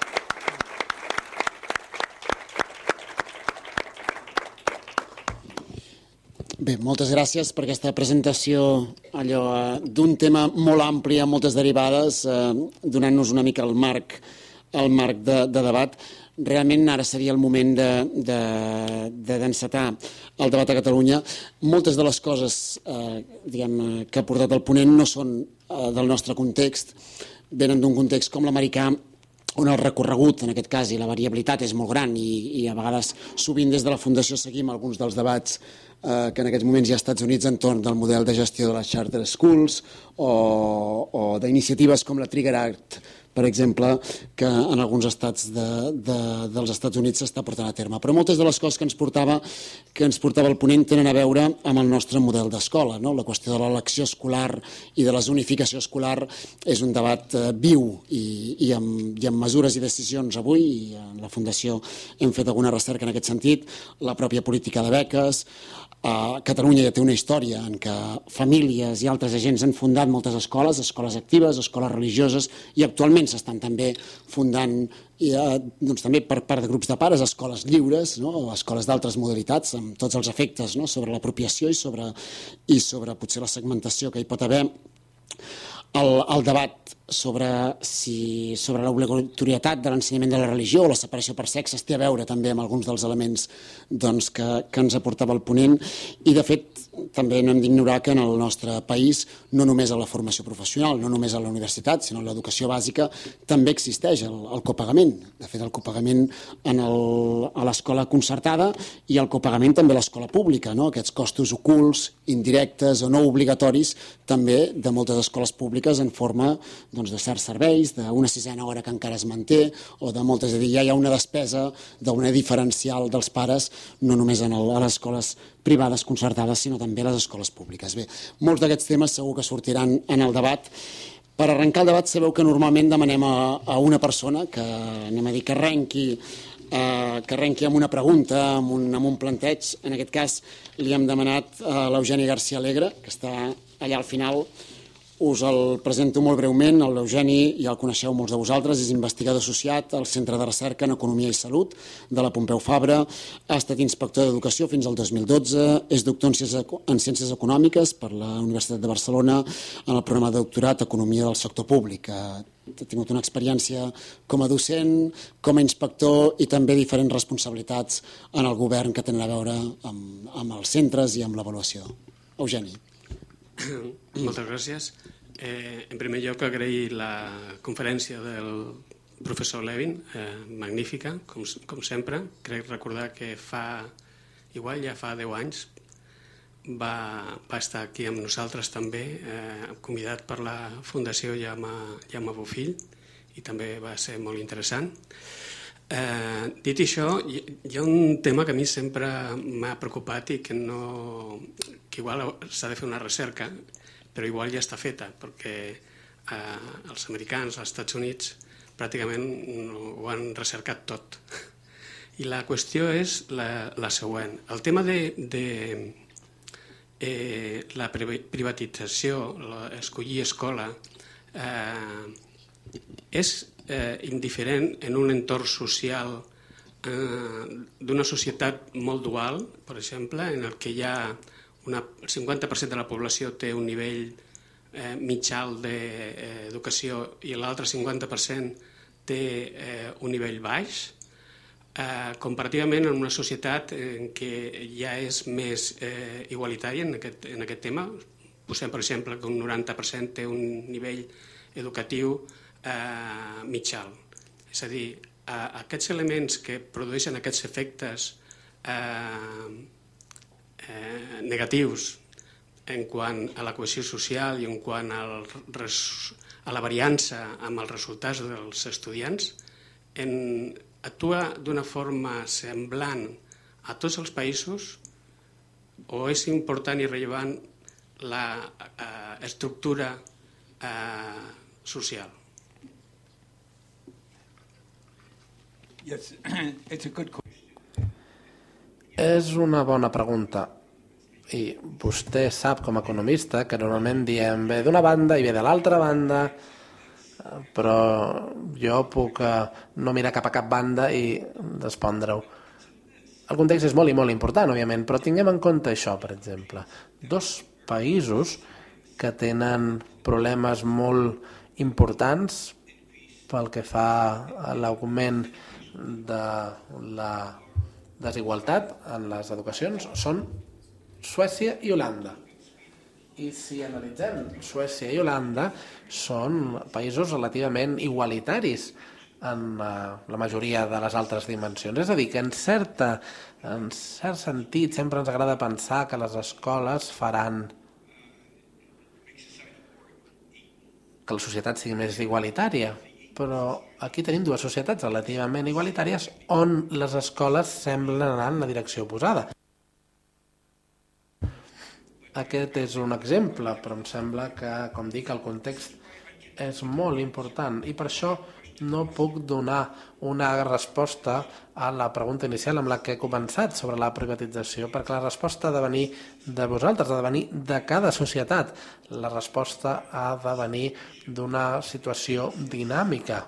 Bé, moltes gràcies per aquesta presentació d'un tema molt ampli, amb moltes derivades, donant-nos una mica el marc de debat. Realment ara seria el moment d'encetar el debat a Catalunya. Moltes de les coses que ha portat el ponent no són del nostre context, venen d'un context com l'americà, on el recorregut, en aquest cas, i la variabilitat és molt gran i a vegades sovint des de la Fundació seguim alguns dels debats que en aquests moments hi ha als Estats Units entorn del model de gestió de les charter schools o d'iniciatives com la Trigger Act, per exemple, que en alguns estats dels Estats Units s'està portant a terme. Però moltes de les coses que ens portava el ponent tenen a veure amb el nostre model d'escola. La qüestió de l'elecció escolar i de la zonificació escolar és un debat viu i amb mesures i decisions avui, i en la Fundació hem fet alguna recerca en aquest sentit, la pròpia política de beques. Catalunya ja té una història en què famílies i altres agents han fundat moltes escoles actives, escoles religioses, i actualment s'estan també fundant, també per part de grups de pares, escoles lliures o escoles d'altres modalitats, amb tots els efectes sobre l'apropiació i sobre potser la segmentació que hi pot haver. El debat sobre l'obligatorietat de l'ensenyament de la religió o la separació per sexes té a veure també amb alguns dels elements que ens aportava el ponent, i de fet també no hem d'ignorar que en el nostre país no només a la formació professional, no només a la universitat, sinó a l'educació bàsica també existeix el copagament. De fet, el copagament a l'escola concertada i el copagament també a l'escola pública, aquests costos ocults, indirectes o no obligatoris també de moltes escoles públiques en forma de certs serveis, d'una sisena hora que encara es manté, o de moltes, és a dir, ja hi ha una despesa d'una diferencial dels pares, no només a les escoles privades concertades, sinó també a les escoles públiques. Bé, molts d'aquests temes segur que sortiran en el debat. Per arrencar el debat sabeu que normalment demanem a una persona que, que arrenqui que arrenqui amb una pregunta, amb un planteig. En aquest cas li hem demanat a l'Eugeni García Alegre, que està allà al final. Us el presento molt breument. L'Eugeni ja el coneixeu molts de vosaltres, és investigador associat al Centre de Recerca en Economia i Salut de la Pompeu Fabra, ha estat inspector d'Educació fins al 2012, és doctor en Ciències Econòmiques per la Universitat de Barcelona en el programa de doctorat Economia del Sector Públic. Ha tingut una experiència com a docent, com a inspector i també diferents responsabilitats en el govern que tenen a veure amb els centres i amb l'avaluació. Eugeni. Moltes gràcies. En primer lloc, agrair la conferència del professor Levin, magnífica, com sempre. Crec recordar que ja fa 10 anys va estar aquí amb nosaltres també, convidat per la Fundació Jaume Bofill, i també va ser molt interessant. Dit això, hi ha un tema que a mi sempre m'ha preocupat i que igual s'ha de fer una recerca, però igual ja està feta, perquè els americans, als Estats Units, pràcticament ho han recercat tot. I la qüestió és la següent. El tema de la privatització, escollir escola, és indiferent en un entorn social d'una societat molt dual, per exemple, en el que hi ha el 50% de la població té un nivell mitjà d'educació i l'altre 50% té un nivell baix, comparativament en una societat en què ja és més igualitària en aquest tema. Posem, per exemple, que un 90% té un nivell educatiu mitjà. És a dir, aquests elements que produeixen aquests efectes negatius en quant a la cohesió social i en quant a la variança amb els resultats dels estudiants, actua d'una forma semblant a tots els països o és important i rellevant l'estructura social? Yes, it's a good question. És una bona pregunta i vostè sap com a economista que normalment diem ve d'una banda i ve de l'altra banda, però jo puc no mirar cap a cap banda i respondre-ho. El context és molt i molt important, òbviament, però tinguem en compte això, per exemple. 2 països que tenen problemes molt importants pel que fa a l'augment de la desigualtat en les educacions són Suècia i Holanda. I si analitzem Suècia i Holanda, són països relativament igualitaris en la majoria de les altres dimensions. És a dir, que en cert sentit sempre ens agrada pensar que les escoles faran que la societat sigui més igualitària, però aquí tenim 2 societats relativament igualitàries on les escoles semblen anar en la direcció oposada. Aquest és un exemple, però em sembla que, com dic, el context és molt important i per això no puc donar una resposta a la pregunta inicial amb la que he començat sobre la privatització, perquè la resposta ha de venir de vosaltres, ha de venir de cada societat. La resposta ha de venir d'una situació dinàmica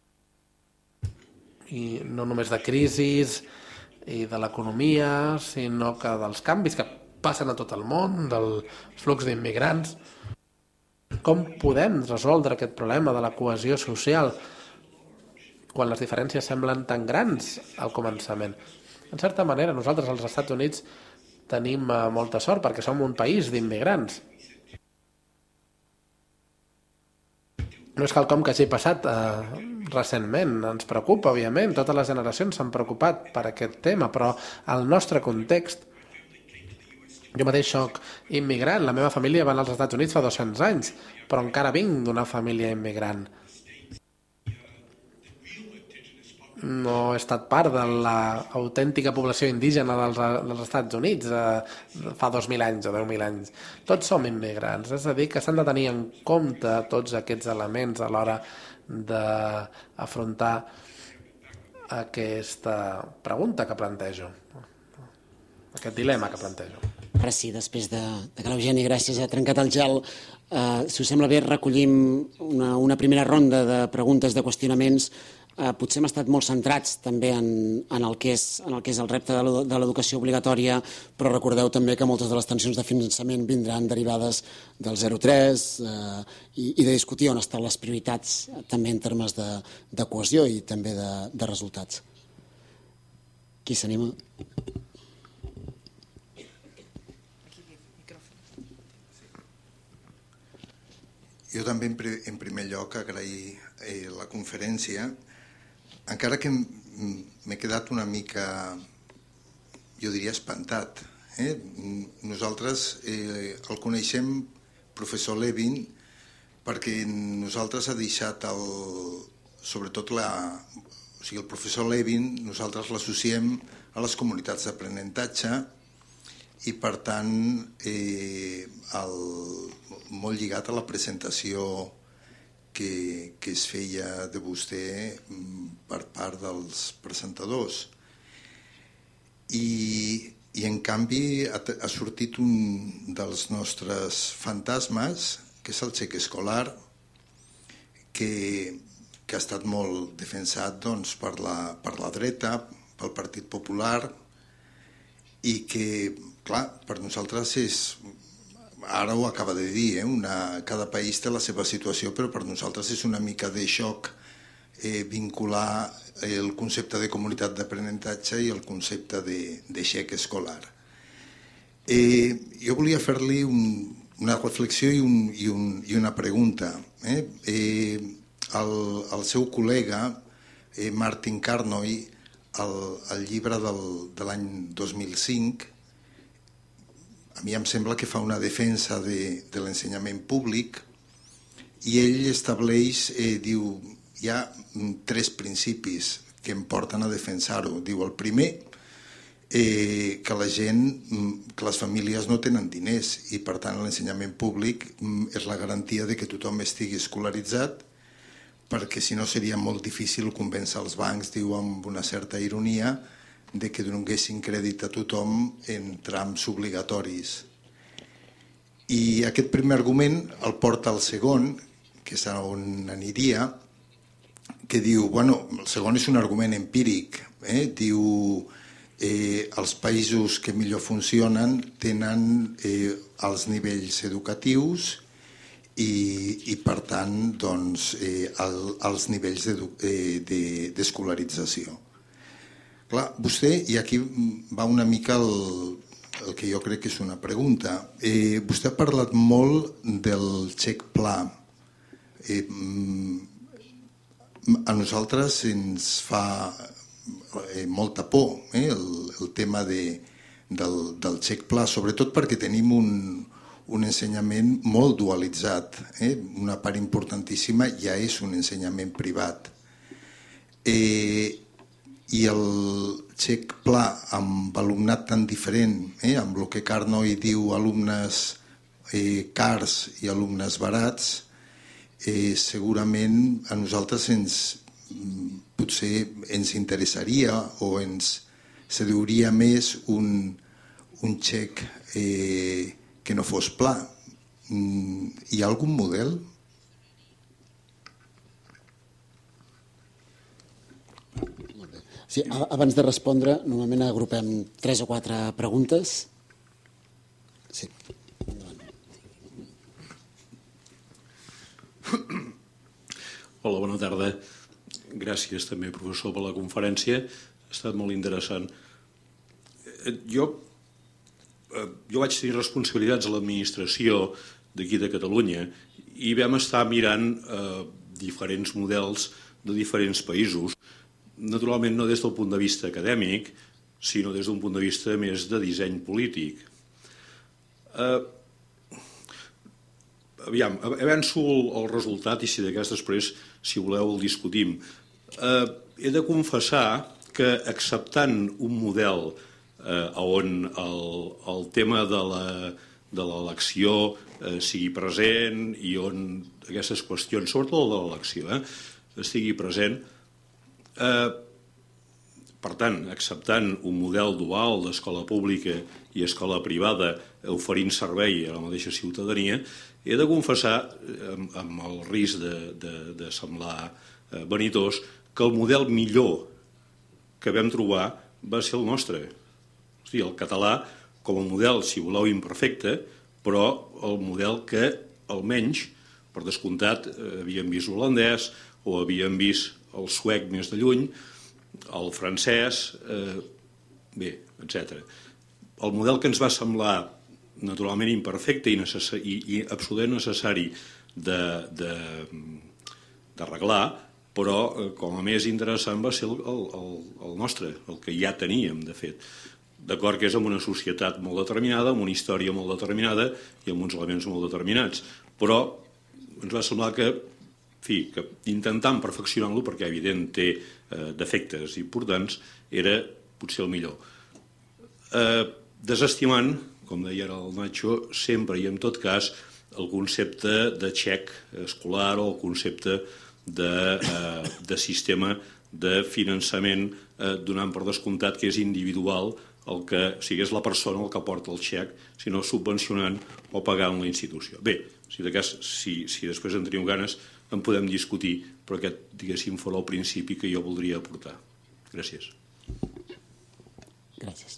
i no només de crisis i de l'economia, sinó que dels canvis que passen a tot el món, del flux d'immigrants. Com podem resoldre aquest problema de la cohesió social quan les diferències semblen tan grans al començament? En certa manera, nosaltres als Estats Units tenim molta sort perquè som un país d'immigrants. No és quelcom que hagi passat recentment, ens preocupa, òbviament, totes les generacions s'han preocupat per aquest tema, però el nostre context, jo mateix soc immigrant, la meva família va als Estats Units fa 200 anys, però encara vinc d'una família immigrant. No he estat part de l'autèntica població indígena dels Estats Units fa 2.000 anys o 10.000 anys. Tots som immigrants, és a dir, que s'han de tenir en compte tots aquests elements a l'hora d'afrontar aquesta pregunta que plantejo, aquest dilema que plantejo. Ara sí, després de que l'Eugeni, gràcies, ha trencat el gel, si us sembla bé, recollim una primera ronda de preguntes, de qüestionaments. Potser hem estat molt centrats també en el que és el repte de l'educació obligatòria, però recordeu també que moltes de les tensions de finançament vindran derivades del 0,3 i de discutir on estan les prioritats també en termes de cohesió i també de resultats. Qui s'anima? Jo també, en primer lloc, agrair la conferència, encara que m'he quedat una mica, jo diria, espantat. Nosaltres el coneixem, professor Levin, perquè nosaltres ha deixat sobretot el professor Levin, nosaltres l'associem a les comunitats d'aprenentatge i, per tant, molt lligat a la presentació que es feia de vostè per part dels presentadors. I en canvi ha sortit un dels nostres fantasmes, que és el xec escolar, que ha estat molt defensat per la dreta, pel Partit Popular, i que, clar, per nosaltres és... Ara ho acaba de dir, cada país té la seva situació, però per nosaltres és una mica de xoc vincular el concepte de comunitat d'aprenentatge i el concepte de xec escolar. Jo volia fer-li una reflexió i una pregunta. El seu col·lega, Martin Carnoy, el llibre de l'any 2005, a mi em sembla que fa una defensa de l'ensenyament públic i ell estableix, diu, hi ha 3 principis que em porten a defensar-ho. Diu, el primer, que les famílies no tenen diners i, per tant, l'ensenyament públic és la garantia de que tothom estigui escolaritzat, perquè si no seria molt difícil convèncer els bancs, diu amb una certa ironia, de que donessin crèdit a tothom en trams obligatoris. I aquest primer argument el porta al segon, que és on aniria, que diu, bueno, el segon és un argument empíric, diu, els països que millor funcionen tenen els nivells educatius i per tant, doncs, els nivells d'escolarització. Clar, vostè, i aquí va una mica el que jo crec que és una pregunta, vostè ha parlat molt del xec pla. A nosaltres ens fa molta por el tema del xec pla, sobretot perquè tenim un ensenyament molt dualitzat. Una part importantíssima ja és un ensenyament privat. I el xec pla amb alumnat tan diferent, amb el que Carnoy diu alumnes cars i alumnes barats, segurament a nosaltres potser ens interessaria o ens seduiria més un xec que no fos pla. Hi ha algun model? Sí, abans de respondre, normalment agrupem 3 o 4 preguntes. Sí. Hola, bona tarda. Gràcies també, professor, per la conferència. Ha estat molt interessant. Jo vaig tenir responsabilitats a l'administració d'aquí de Catalunya i vam estar mirant diferents models de diferents països. Naturalment no des del punt de vista acadèmic, sinó des d'un punt de vista més de disseny polític. Aviam, avanço el resultat i si de cas després, si voleu, el discutim. He de confessar que acceptant un model on el tema de l'elecció sigui present i on aquestes qüestions, sobretot el de l'elecció, estigui present, Per tant, acceptant un model dual d'escola pública i escola privada oferint servei a la mateixa ciutadania, he de confessar, amb el risc de semblar vanitós, que el model millor que vam trobar va ser el nostre. O sigui, el català com a model, si voleu, imperfecte, però el model que, almenys, per descomptat, havíem vist l'holandès o havíem vist el suec més de lluny, el francès, etc. El model que ens va semblar naturalment imperfecte i absolutament necessari d'arreglar, però com a més interessant va ser el nostre, el que ja teníem, de fet. D'acord que és en una societat molt determinada, amb una història molt determinada i amb uns elements molt determinats, però ens va semblar que intentant perfeccionar-lo, perquè evident té defectes importants, era potser el millor. Desestimant, com deia ara el Nacho, sempre i en tot cas el concepte de xec escolar o el concepte de sistema de finançament donant per descomptat que és individual el que és la persona el que porta el xec, sinó subvencionant o pagant la institució. Bé, si després en teniu ganes en podem discutir, però aquest, diguéssim, fora el principi que jo voldria aportar. Gràcies. Gràcies.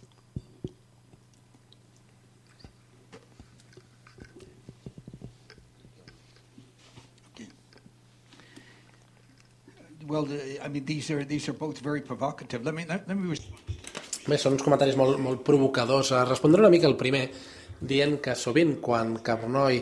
Well, I mean, these are both very provocative. Let me Bé, són uns comentaris molt provocadors. Respondré una mica el primer, dient que sovint quan Carnoi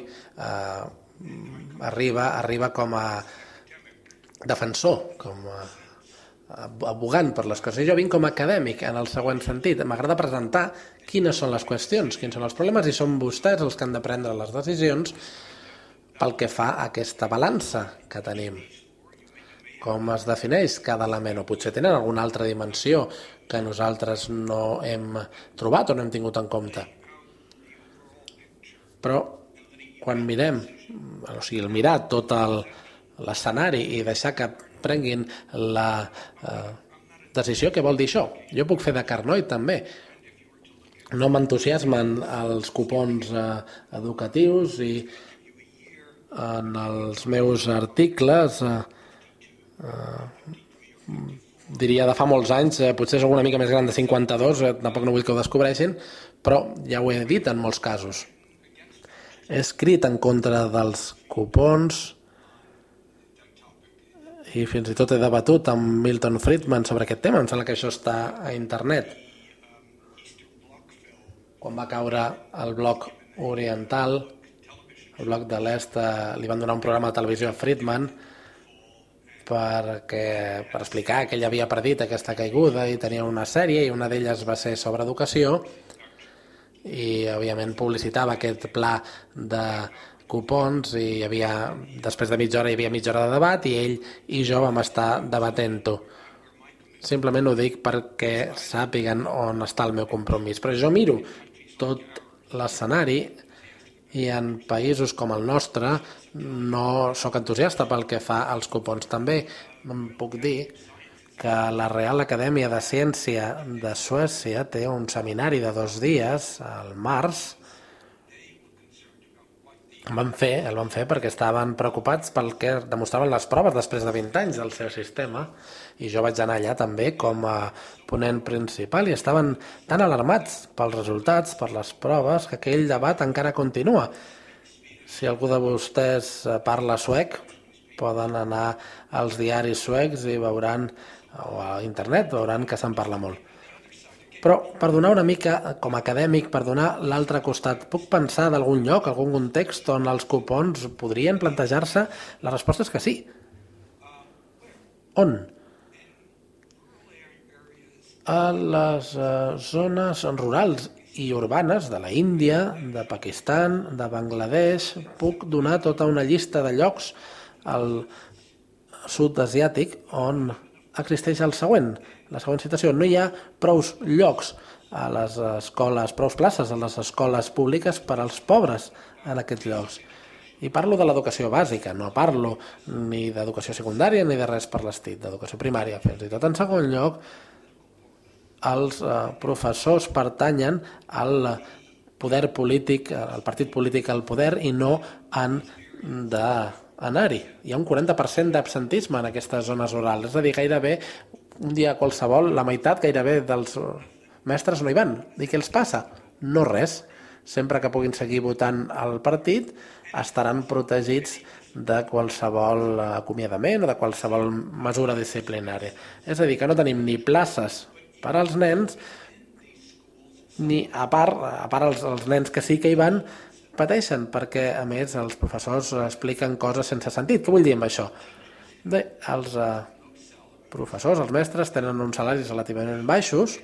arriba com a defensor, com a abogant per les coses. I jo vinc com a acadèmic en el següent sentit. M'agrada presentar quines són les qüestions, quins són els problemes, i són vostès els que han de prendre les decisions pel que fa a aquesta balança que tenim. Com es defineix cada element, o potser tenen alguna altra dimensió que nosaltres no hem trobat o no hem tingut en compte. Però quan mirem, o sigui, el mirar tot l'escenari i deixar que prenguin la decisió, què vol dir això? Jo puc fer de carnoid també. No m'entusiasmen els cupons educatius i en els meus articles diria de fa molts anys, potser és una mica més gran de 52, tampoc no vull que ho descobreixin, però ja ho he dit en molts casos. He escrit en contra dels cupons i fins i tot he debatut amb Milton Friedman sobre aquest tema. Em sembla que això està a internet. Quan va caure el bloc oriental, el bloc de l'est, li van donar un programa de televisió a Friedman per explicar que ell havia perdit aquesta caiguda i tenia una sèrie, i una d'elles va ser sobre educació, i òbviament publicitava aquest pla de cupons, i després de mitja hora hi havia mitja hora de debat i ell i jo vam estar debatent-ho. Simplement ho dic perquè sàpiguen on està el meu compromís. Però jo miro tot l'escenari i en països com el nostre no sóc entusiasta pel que fa als cupons. També em puc dir que la Real Acadèmia de Ciència de Suècia té un seminari de 2 dies al març. El van fer perquè estaven preocupats pel que demostraven les proves després de 20 anys del seu sistema, i jo vaig anar allà també com a ponent principal, i estaven tan alarmats pels resultats, per les proves, que aquell debat encara continua. Si algú de vostès parla suec, poden anar als diaris suecs i veuran, o a internet, veuran que se'n parla molt. Però per donar una mica, com a acadèmic, per donar l'altre costat, puc pensar d'algun lloc, algun context on els cupons podrien plantejar-se? La resposta és que sí. On? A les zones rurals i urbanes de la Índia, de Pakistan, de Bangladesh. Puc donar tota una llista de llocs al sud asiàtic on existeix la següent situació. No hi ha prous llocs a les escoles, prous places a les escoles públiques per als pobres en aquests llocs. I parlo de l'educació bàsica, no parlo ni d'educació secundària ni de res per l'estit, d'educació primària. Fins i tot en segon lloc, els professors pertanyen al poder polític, al partit polític al poder, i no han d'anar-hi. Hi ha un 40% d'absentisme en aquestes zones rurals, és a dir, gairebé un dia qualsevol, la meitat gairebé dels mestres no hi van. I què els passa? No res. Sempre que puguin seguir votant al partit estaran protegits de qualsevol acomiadament o de qualsevol mesura disciplinària. És a dir, que no tenim ni places per als nens, ni a part els nens que sí que hi van pateixen, perquè a més els professors expliquen coses sense sentit. Què vull dir amb això? Bé, els professors, els mestres, tenen uns salaris relativament baixos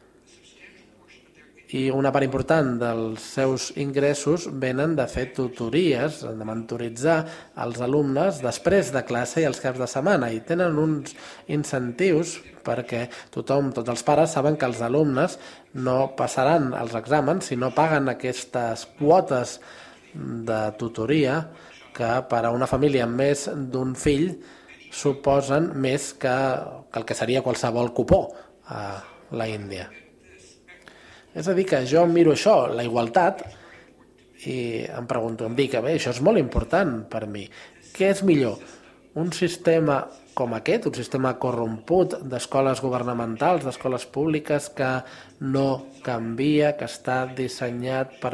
i una part important dels seus ingressos venen de fer tutories, de mentoritzar els alumnes després de classe i els caps de setmana, i tenen uns incentius perquè tothom, tots els pares, saben que els alumnes no passaran els exàmens si no paguen aquestes quotes de tutoria que per a una família amb més d'un fill suposen més que el que seria qualsevol cupó a la Índia. És a dir, que jo miro això, la igualtat, i em pregunto, em dic, bé, això és molt important per mi. Què és millor? Un sistema com aquest, un sistema corromput d'escoles governamentals, d'escoles públiques que no canvia, que està dissenyat per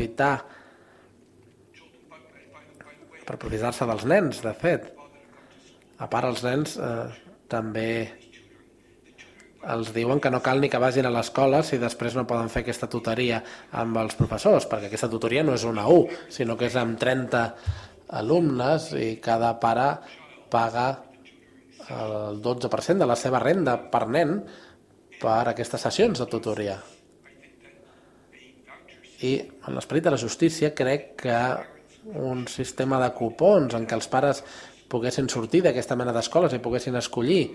aprofitar-se dels nens, de fet. A part, els nens també els diuen que no cal ni que vagin a l'escola si després no poden fer aquesta tutoria amb els professors, perquè aquesta tutoria no és una U, sinó que és amb 30 alumnes i cada pare paga el 12% de la seva renda per nen per aquestes sessions de tutoria. I en l'esperit de la justícia crec que un sistema de cupons en què els pares poguessin sortir d'aquesta mena d'escoles i poguessin escollir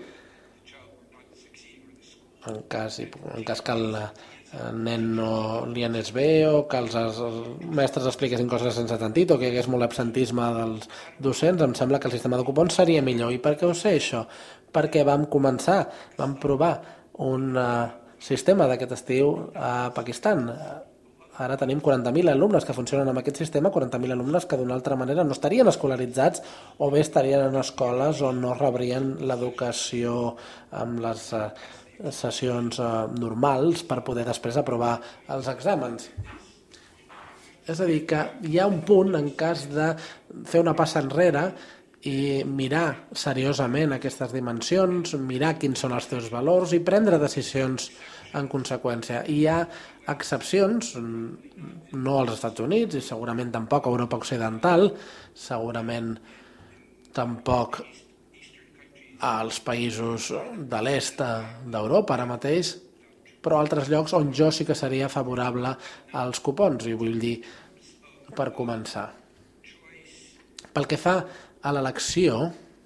en cas que el nen no li anés bé o que els mestres expliquessin coses sense sentit o que hi hagués molt absentisme dels docents, em sembla que el sistema de cupons seria millor. I per què ho sé això? Perquè vam provar un sistema d'aquest estiu a Pakistan. Ara tenim 40.000 alumnes que funcionen amb aquest sistema, 40.000 alumnes que d'una altra manera no estarien escolaritzats o bé estarien en escoles on no rebrien l'educació amb les sessions normals per poder després aprovar els exàmens. És a dir, que hi ha un punt en cas de fer una passa enrere i mirar seriosament aquestes dimensions, mirar quins són els teus valors i prendre decisions en conseqüència. Hi ha excepcions, no als Estats Units i segurament tampoc a Europa Occidental, segurament tampoc als països de l'est d'Europa ara mateix, però altres llocs on jo sí que seria favorable als cupons, i vull dir, per començar. Pel que fa a l'elecció,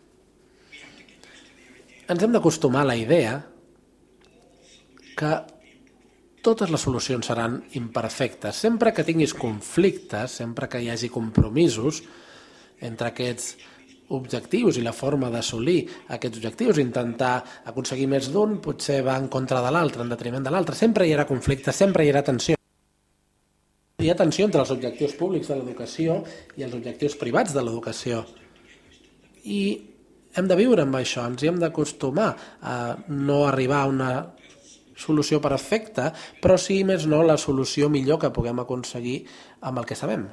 ens hem d'acostumar a la idea que totes les solucions seran imperfectes. Sempre que tinguis conflictes, sempre que hi hagi compromisos entre aquests objectius i la forma d'assolir aquests objectius, intentar aconseguir més d'un, potser va en contra de l'altre, en detriment de l'altre. Sempre hi haurà conflicte, sempre hi haurà tensió. Hi ha tensió entre els objectius públics de l'educació i els objectius privats de l'educació. I hem de viure amb això, ens hi hem d'acostumar a no arribar a una solució perfecta, però sí, més no, la solució millor que puguem aconseguir amb el que sabem.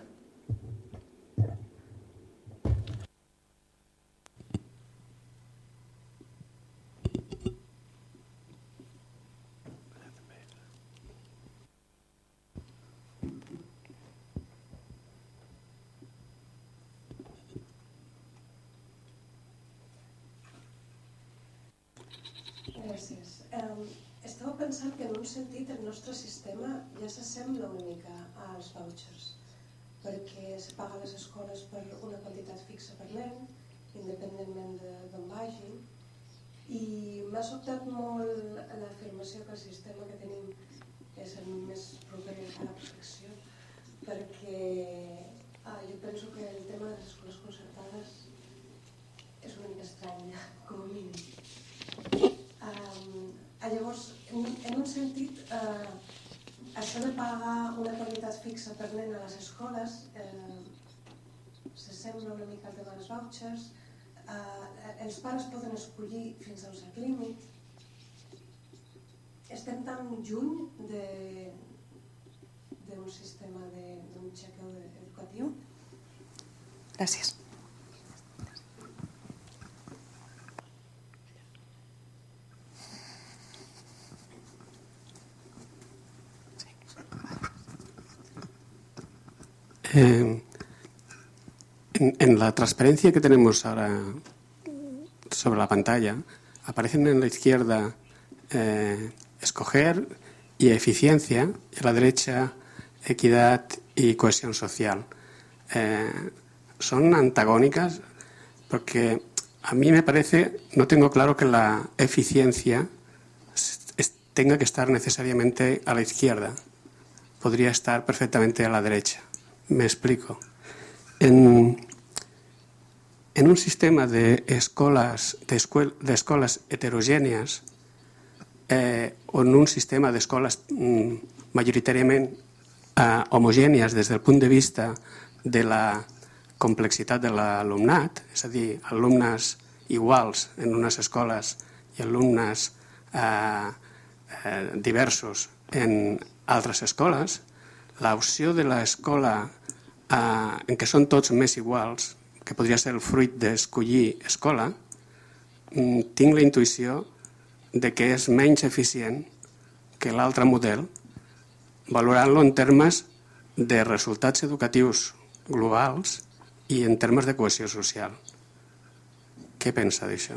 Gràcies. Estava pensant que en un sentit el nostre sistema ja s'assembla una mica als vouchers, perquè se paga a les escoles per una quantitat fixa per nen, independentment d'on vagin, i m'ha sobtat molt l'afirmació que el sistema que tenim és el més proper a la perfecció, perquè jo penso que el tema de les escoles concertades és una mica estrany, com a mínim. Llavors, en un sentit, això de pagar una quantitat fixa per nen a les escoles s'assembla una mica al tema dels vouchers. Els pares poden escollir fins a un cert límit. Estem tan lluny d'un sistema d'un xec educatiu. Gràcies. En la transparencia que tenemos ahora sobre la pantalla, aparecen en la izquierda escoger y eficiencia, y a la derecha equidad y cohesión social. Son antagónicas porque a mí me parece, no tengo claro que la eficiencia tenga que estar necesariamente a la izquierda. Podría estar perfectamente a la derecha. Me explico. En un sistema de escolas heterogéneas o en un sistema de escoles majoritàriament homogènies des del punt de vista de la complexitat de l'alumnat, és a dir, alumnes iguals en unes escoles i alumnes diversos en altres escoles, l'opció de l'escola en què són tots més iguals, que podria ser el fruit d'escollir escola, tinc la intuïció de que és menys eficient que l'altre model, valorant-lo en termes de resultats educatius globals i en termes de cohesió social. Què pensa d'això?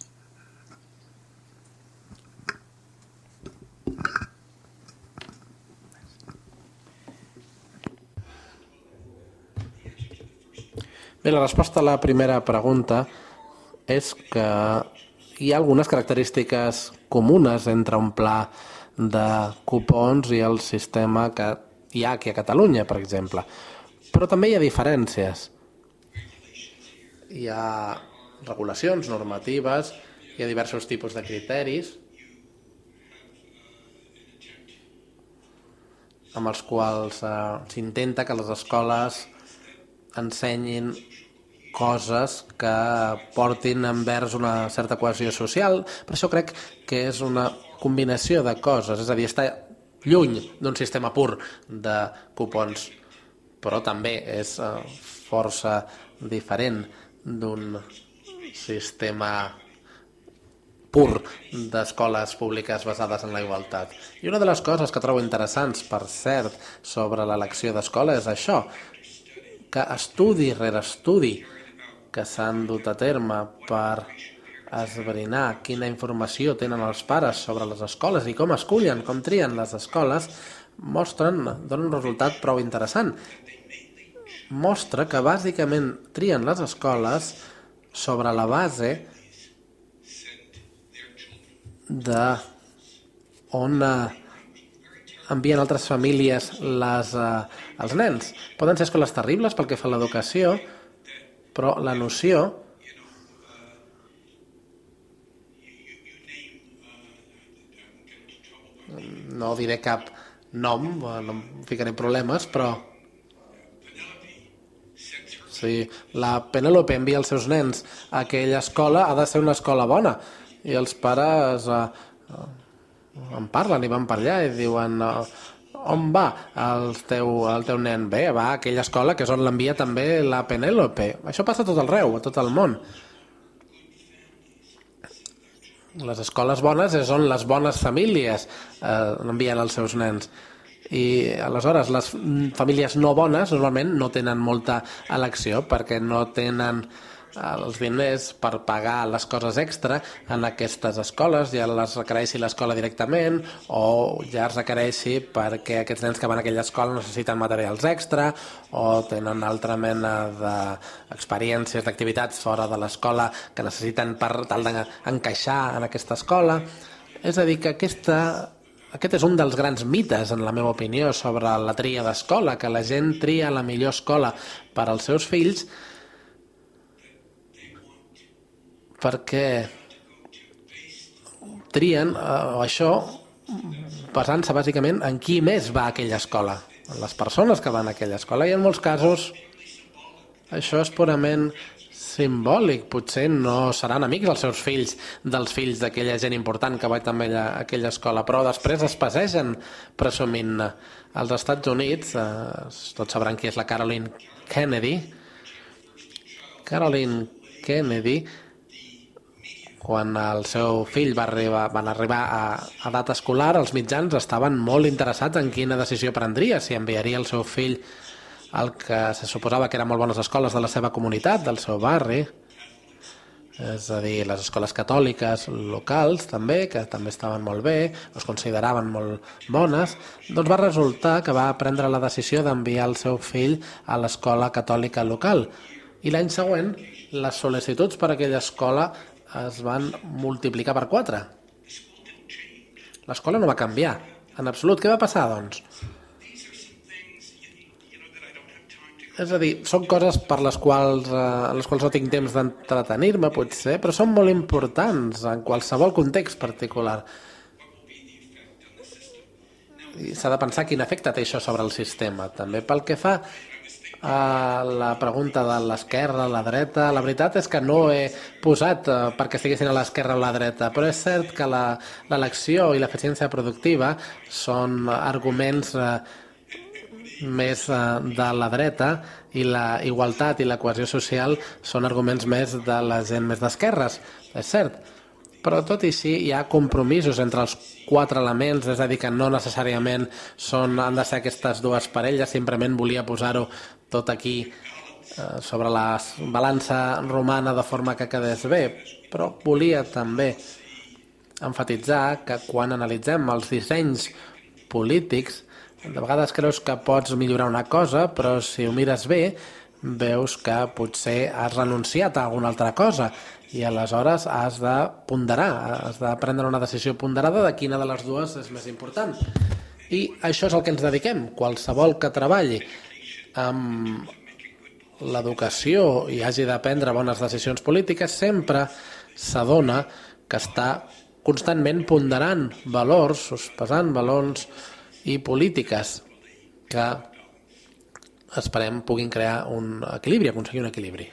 Bé, la resposta a la primera pregunta és que hi ha algunes característiques comunes entre un pla de cupons i el sistema que hi ha aquí a Catalunya, per exemple. Però també hi ha diferències. Hi ha regulacions, normatives, hi ha diversos tipus de criteris amb els quals s'intenta que les escoles ensenyin coses que portin envers una certa cohesió social. Per això crec que és una combinació de coses, és a dir, està lluny d'un sistema pur de cupons, però també és força diferent d'un sistema pur d'escoles públiques basades en la igualtat. I una de les coses que trobo interessants, per cert, sobre l'elecció d'escola és això, que estudi rere estudi que s'han dut a terme per esbrinar quina informació tenen els pares sobre les escoles i com escullen, com trien les escoles, donen un resultat prou interessant. Mostra que bàsicament trien les escoles sobre la base de on envien altres famílies els nens. Poden ser escoles terribles pel que fa a l'educació, però la noció no diré cap nom, no em ficaré problemes, però si la Penélope envia els seus nens a aquella escola, ha de ser una escola bona, i els pares en parlen i van per allà i diuen on va el teu nen? Bé, va a aquella escola que és on l'envia també la Penélope. Això passa a tot arreu, a tot el món. Les escoles bones és on les bones famílies envien els seus nens. I aleshores les famílies no bones normalment no tenen molta elecció perquè no tenen els diners per pagar les coses extra en aquestes escoles, ja les requereixi l'escola directament o ja es requereixi perquè aquests nens que van a aquella escola necessiten materials extra o tenen altra mena d'experiències, d'activitats fora de l'escola que necessiten per tal d'encaixar en aquesta escola. És a dir, que aquest és un dels grans mites, en la meva opinió, sobre la tria d'escola, que la gent tria la millor escola per als seus fills perquè trien això basant-se bàsicament en qui més va a aquella escola, en les persones que van a aquella escola, i en molts casos això és purament simbòlic. Potser no seran amics els seus fills dels fills d'aquella gent important que va també a aquella escola, però després es passegen presumint-ne. Als Estats Units, tots sabran qui és la Caroline Kennedy. Caroline Kennedy, quan el seu fill van arribar a edat escolar, els mitjans estaven molt interessats en quina decisió prendria, si enviaria el seu fill al que se suposava que eren molt bones escoles de la seva comunitat, del seu barri, és a dir, les escoles catòliques locals també, que també estaven molt bé, es consideraven molt bones. Doncs va resultar que va prendre la decisió d'enviar el seu fill a l'escola catòlica local, i l'any següent les sol·licituds per a aquella escola es van multiplicar per 4. L'escola no va canviar, en absolut. Què va passar, doncs? És a dir, són coses per les quals no tinc temps d'entretenir-me, potser, però són molt importants en qualsevol context particular. I s'ha de pensar quin efecte té això sobre el sistema. També pel que fa a la pregunta de l'esquerra, la dreta, la veritat és que no he posat perquè estiguessin a l'esquerra o a la dreta, però és cert que l'elecció i l'eficiència productiva són arguments més de la dreta, i la igualtat i la cohesió social són arguments més de la gent més d'esquerres, és cert. Però tot i així hi ha compromisos entre els 4 elements, és a dir, que no necessàriament han de ser aquestes dues parelles, simplement volia posar-ho tot aquí sobre la balança romana de forma que quedés bé, però volia també emfatitzar que quan analitzem els dissenys polítics, de vegades creus que pots millorar una cosa, però si ho mires bé, veus que potser has renunciat a alguna altra cosa, i aleshores has de ponderar, has de prendre una decisió ponderada de quina de les dues és més important. I això és el que ens dediquem. Qualsevol que treballi amb l'educació i hagi de prendre bones decisions polítiques sempre s'adona que està constantment ponderant valors, sospesant valors i polítiques que esperem puguin crear un equilibri, aconseguir un equilibri.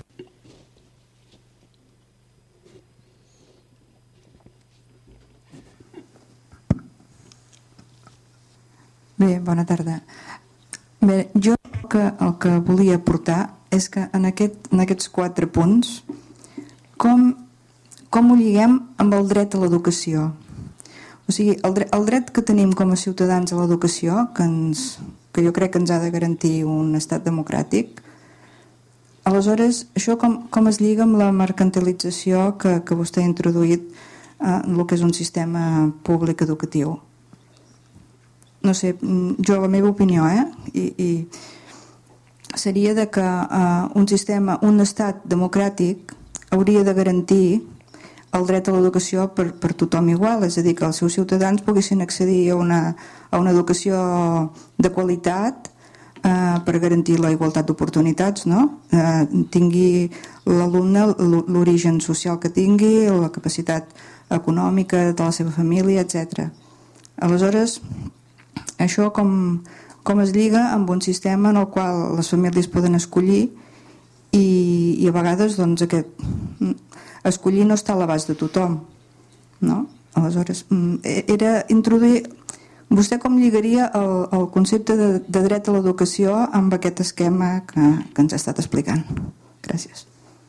Bé, bona tarda. Bé, jo el que volia aportar és que en aquests 4 punts com ho lliguem amb el dret a l'educació. O sigui, el dret que tenim com a ciutadans a l'educació, que jo crec que ens ha de garantir un estat democràtic, aleshores això com es lliga amb la mercantilització que vostè ha introduït en el que és un sistema públic educatiu. No sé, jo la meva opinió, i seria de que un estat democràtic hauria de garantir el dret a l'educació per tothom igual, és a dir, que els seus ciutadans poguessin accedir a una educació de qualitat per garantir la igualtat d'oportunitats, no? Tingui l'alumne l'origen social que tingui, la capacitat econòmica de la seva família, etc. Aleshores, això com es lliga amb un sistema en el qual les famílies poden escollir i a vegades doncs, escollir no està a l'abast de tothom, no? Aleshores, era introduir... Vostè com lligaria el concepte de dret a l'educació amb aquest esquema que ens ha estat explicant? Gràcies.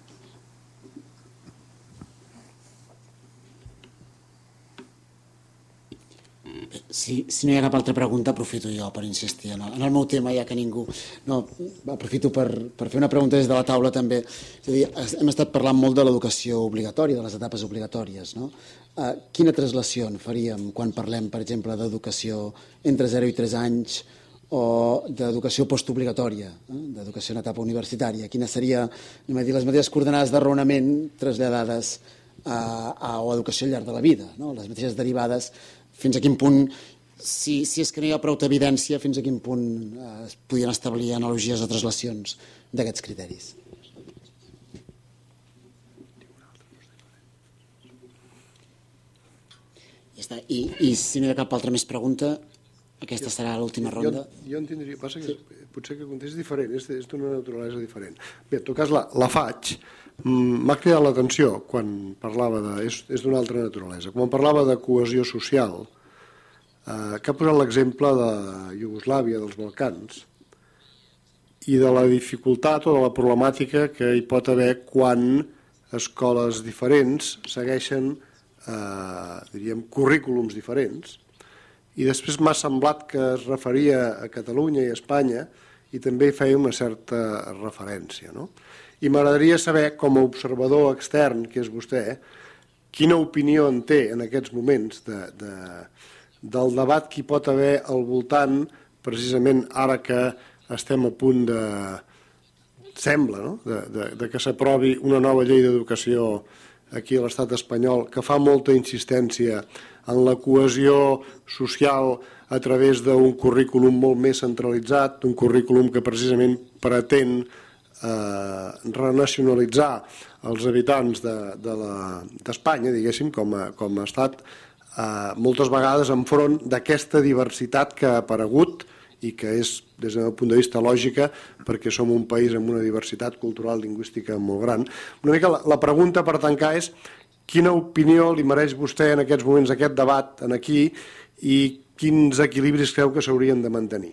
Si no hi ha cap altra pregunta, aprofito jo per insistir en el meu tema, ja que ningú... No, aprofito per fer una pregunta des de la taula també. És a dir, hem estat parlant molt de l'educació obligatòria, de les etapes obligatòries, no? Quina translació faríem quan parlem, per exemple, d'educació entre 0 i 3 anys o d'educació postobligatòria, d'educació en etapa universitària? Quines serien les mateixes coordenades de raonament traslladades a educació al llarg de la vida, no? Les mateixes derivades. Fins a quin punt, si és que no hi ha prou evidència, fins a quin punt es podien establir analogies o translacions d'aquests criteris? Ja està. I si no hi ha cap altra més pregunta, aquesta serà l'última ronda. Jo entendria, passa que potser que contest diferent, és d'una naturalesa diferent. Bé, en tot cas la faig. M'ha cridat l'atenció quan parlava és d'una altra naturalesa. Quan parlava de cohesió social, que ha posat l'exemple de Iugoslàvia, dels Balcans, i de la dificultat o de la problemàtica que hi pot haver quan escoles diferents segueixen, diríem, currículums diferents. I després m'ha semblat que es referia a Catalunya i a Espanya i també feia una certa referència, no? I m'agradaria saber, com a observador extern, que és vostè, quina opinió en té en aquests moments del debat que hi pot haver al voltant, precisament ara que estem a punt de, sembla, no?, de que s'aprovi una nova llei d'educació aquí a l'estat espanyol, que fa molta insistència en la cohesió social a través d'un currículum molt més centralitzat, un currículum que precisament pretén renacionalitzar els habitants d'Espanya, diguéssim, com a estat, moltes vegades enfront d'aquesta diversitat que ha aparegut i que és, des del meu punt de vista, lògica, perquè som un país amb una diversitat cultural lingüística molt gran. Una mica la pregunta per tancar és quina opinió li mereix vostè en aquests moments aquest debat aquí i quins equilibris creu que s'haurien de mantenir?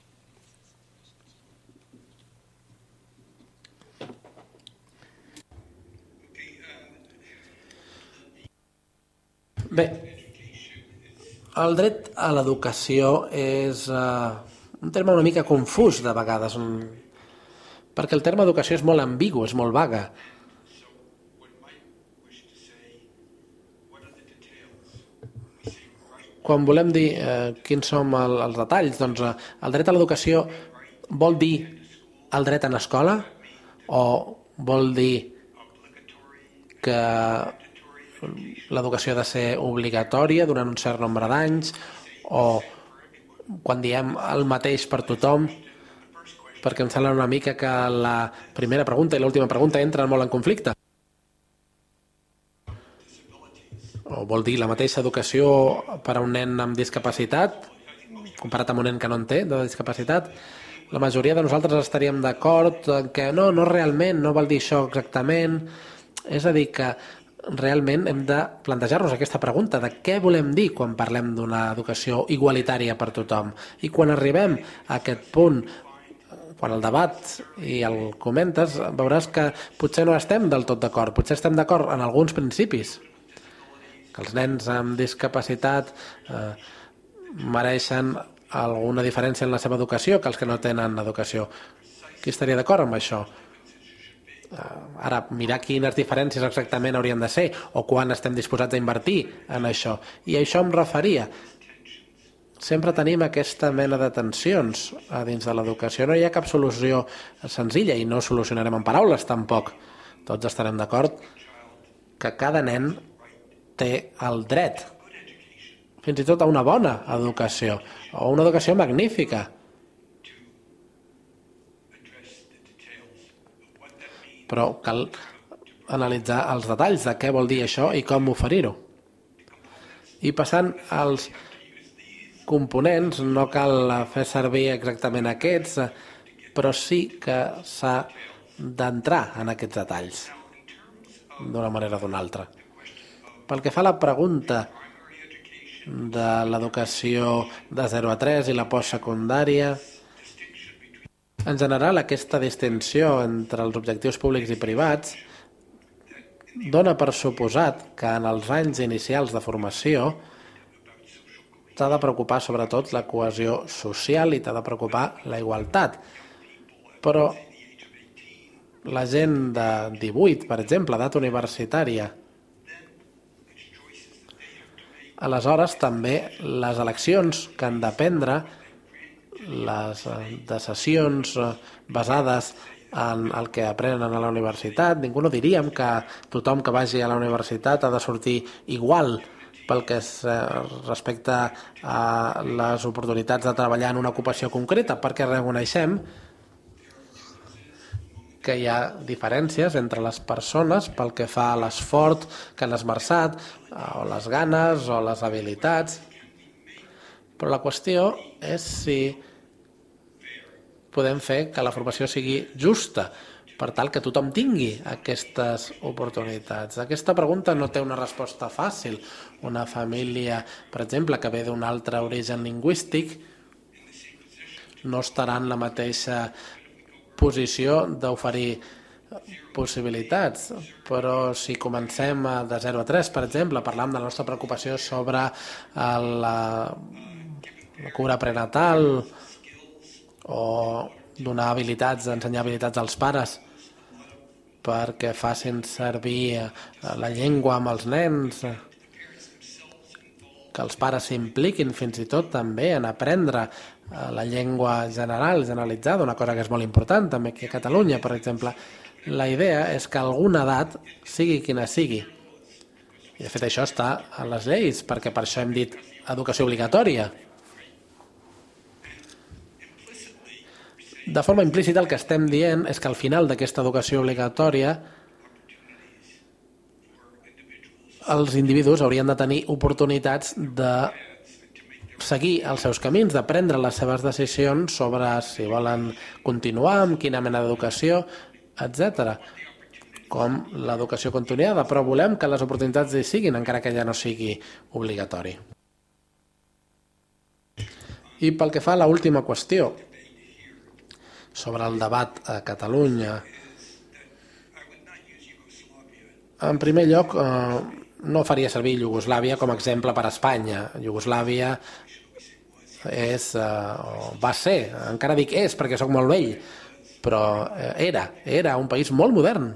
Bé, el dret a l'educació és un terme una mica confús de vegades, perquè el terme educació és molt ambigu, és molt vaga. Quan volem dir quins són els detalls, doncs el dret a l'educació vol dir el dret a l'escola o vol dir que l'educació ha de ser obligatòria durant un cert nombre d'anys o quan diem el mateix per tothom, perquè em sembla una mica que la primera pregunta i l'última pregunta entren molt en conflicte. O vol dir la mateixa educació per a un nen amb discapacitat comparat amb un nen que no en té de discapacitat. La majoria de nosaltres estaríem d'acord que no realment, no vol dir això exactament. És a dir, que realment hem de plantejar-nos aquesta pregunta de què volem dir quan parlem d'una educació igualitària per tothom. I quan arribem a aquest punt, quan el debat i el comentes, veuràs que potser no estem del tot d'acord, potser estem d'acord en alguns principis, que els nens amb discapacitat mereixen alguna diferència en la seva educació que els que no tenen educació. Qui estaria d'acord amb això? Ara, mirar quines diferències exactament haurien de ser o quan estem disposats a invertir en això. I a això em referia. Sempre tenim aquesta mena de tensions a dins de l'educació. No hi ha cap solució senzilla i no solucionarem en paraules tampoc. Tots estarem d'acord que cada nen té el dret fins i tot a una bona educació o una educació magnífica. Però cal analitzar els detalls de què vol dir això i com oferir-ho. I passant als components, no cal fer servir exactament aquests, però sí que s'ha d'entrar en aquests detalls d'una manera o d'una altra. Pel que fa a la pregunta de l'educació de 0 a 3 i la postsecundària, en general, aquesta distinció entre els objectius públics i privats dona per suposat que en els anys inicials de formació t'ha de preocupar sobretot la cohesió social i t'ha de preocupar la igualtat. Però la gent de 18, per exemple, edat universitària, aleshores també les eleccions que han de prendre, les decisions basades en el que aprenen a la universitat, ningú no diríem que tothom que vagi a la universitat ha de sortir igual pel que respecta a les oportunitats de treballar en una ocupació concreta, perquè reconeixem que hi ha diferències entre les persones pel que fa a l'esforç que han esmerçat, o les ganes, o les habilitats. Però la qüestió és si podem fer que la formació sigui justa, per tal que tothom tingui aquestes oportunitats. Aquesta pregunta no té una resposta fàcil. Una família, per exemple, que ve d'un altre origen lingüístic, no estarà en la mateixa posició d'oferir possibilitats, però si comencem de 0 a 3, per exemple, parlant de la nostra preocupació sobre la cura prenatal o donar habilitats, ensenyar habilitats als pares perquè facin servir la llengua amb els nens, que els pares s'impliquin fins i tot també en aprendre la llengua generalitzada, una cosa que és molt important també aquí a Catalunya, per exemple. La idea és que alguna edat, sigui quina sigui, i de fet això està a les lleis, perquè per això hem dit educació obligatòria. De forma implícita el que estem dient és que al final d'aquesta educació obligatòria els individus haurien de tenir oportunitats de seguir els seus camins, de prendre les seves decisions sobre si volen continuar, amb quina mena d'educació, etc. Com l'educació continuada, però volem que les oportunitats hi siguin, encara que ja no sigui obligatori. I pel que fa a l'última qüestió, sobre el debat a Catalunya, en primer lloc, no faria servir Iugoslàvia com a exemple per a Espanya. Iugoslàvia va ser, encara dic és perquè sóc molt vell, però era un país molt modern.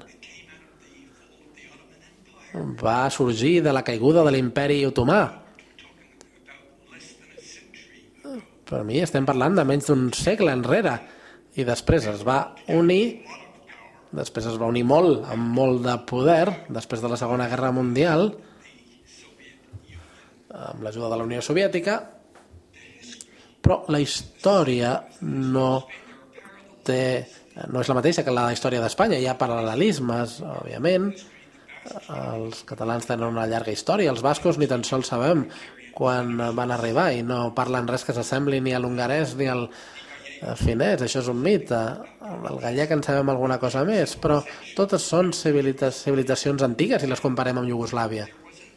Va sorgir de la caiguda de l'imperi otomà. Per mi estem parlant de menys d'un segle enrere, i després es va unir molt, amb molt de poder, després de la Segona Guerra Mundial, amb l'ajuda de la Unió Soviètica, però la història no és la mateixa que la història d'Espanya. Hi ha paral·lelismes, òbviament. Els catalans tenen una llarga història, els bascos ni tan sols sabem quan van arribar i no parlen res que s'assembli ni a l'hongarès ni al finès, això és un mite. El gallec en sabem alguna cosa més, però totes són civilitzacions antigues si les comparem amb Iugoslàvia.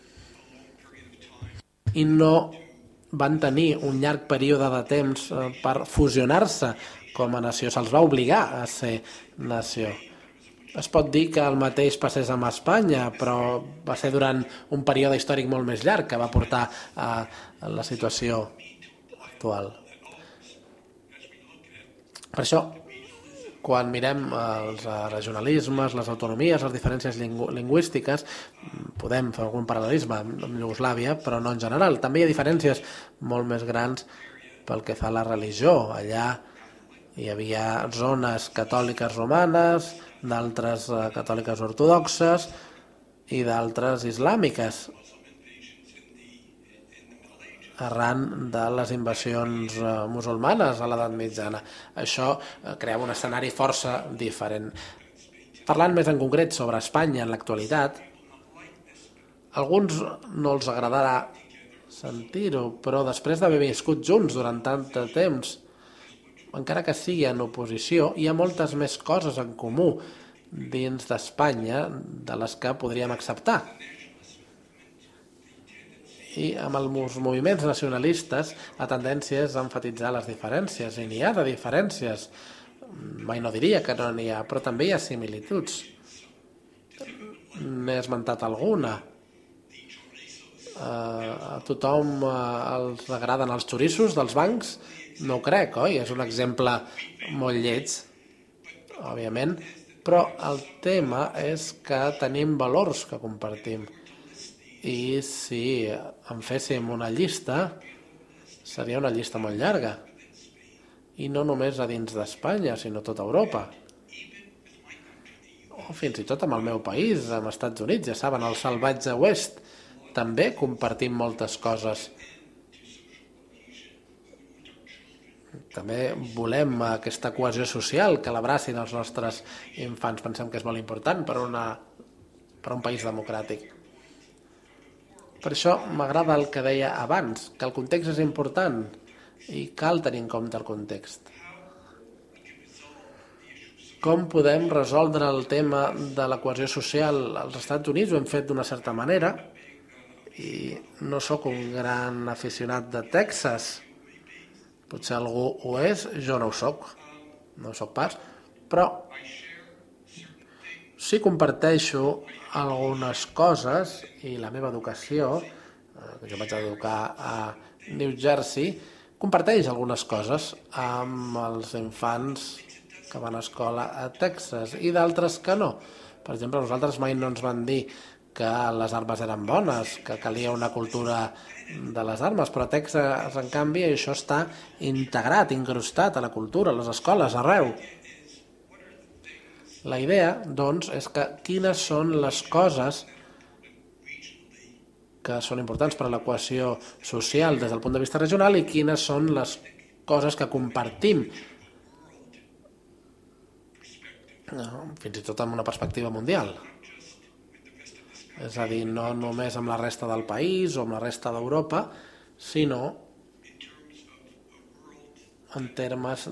I no van tenir un llarg període de temps per fusionar-se com a nació, se'ls va obligar a ser nació. Es pot dir que el mateix passés amb Espanya, però va ser durant un període històric molt més llarg que va portar a la situació actual. Per això, quan mirem els regionalismes, les autonomies, les diferències lingüístiques, podem fer algun paral·lelisme amb Iugoslàvia, però no en general. També hi ha diferències molt més grans pel que fa a la religió. Allà hi havia zones catòliques romanes, d'altres catòliques ortodoxes i d'altres islàmiques, arran de les invasions musulmanes a l'edat mitjana. Això creava un escenari força diferent. Parlant més en concret sobre Espanya en l'actualitat, a alguns no els agradarà sentir-ho, però després d'haver viscut junts durant tant de temps, encara que sigui en oposició, hi ha moltes més coses en comú dins d'Espanya de les que podríem acceptar. I amb els moviments nacionalistes la tendència és emfatitzar les diferències, i n'hi ha de diferències. Mai no diria que no n'hi ha, però també hi ha similituds. N'he esmentat alguna. A tothom els agraden els xoriços dels bancs? No ho crec, oi? És un exemple molt lleig, òbviament, però el tema és que tenim valors que compartim. I si en féssim una llista, seria una llista molt llarga. I no només a dins d'Espanya, sinó a tota Europa. O fins i tot amb el meu país, amb els Estats Units, ja saben, el salvatge oest. També compartim moltes coses. També volem aquesta cohesió social, que l'abracin els nostres infants. Pensem que és molt important per un país democràtic. Per això m'agrada el que deia abans, que el context és important i cal tenir en compte el context. Com podem resoldre el tema de la cohesió social als Estats Units? Ho hem fet d'una certa manera i no sóc un gran aficionat de Texas. Potser algú ho és, jo no ho sóc. No ho sóc pas, però sí comparteixo algunes coses i la meva educació, que jo vaig educar a New Jersey, comparteix algunes coses amb els infants que van a escola a Texas i d'altres que no. Per exemple, nosaltres mai no ens van dir que les armes eren bones, que calia una cultura de les armes, però a Texas, en canvi, això està integrat, incrustat a la cultura, a les escoles, arreu. La idea, doncs, és que quines són les coses que són importants per a la cohesió social des del punt de vista regional i quines són les coses que compartim, fins i tot amb una perspectiva mundial. És a dir, no només amb la resta del país o amb la resta d'Europa, sinó en termes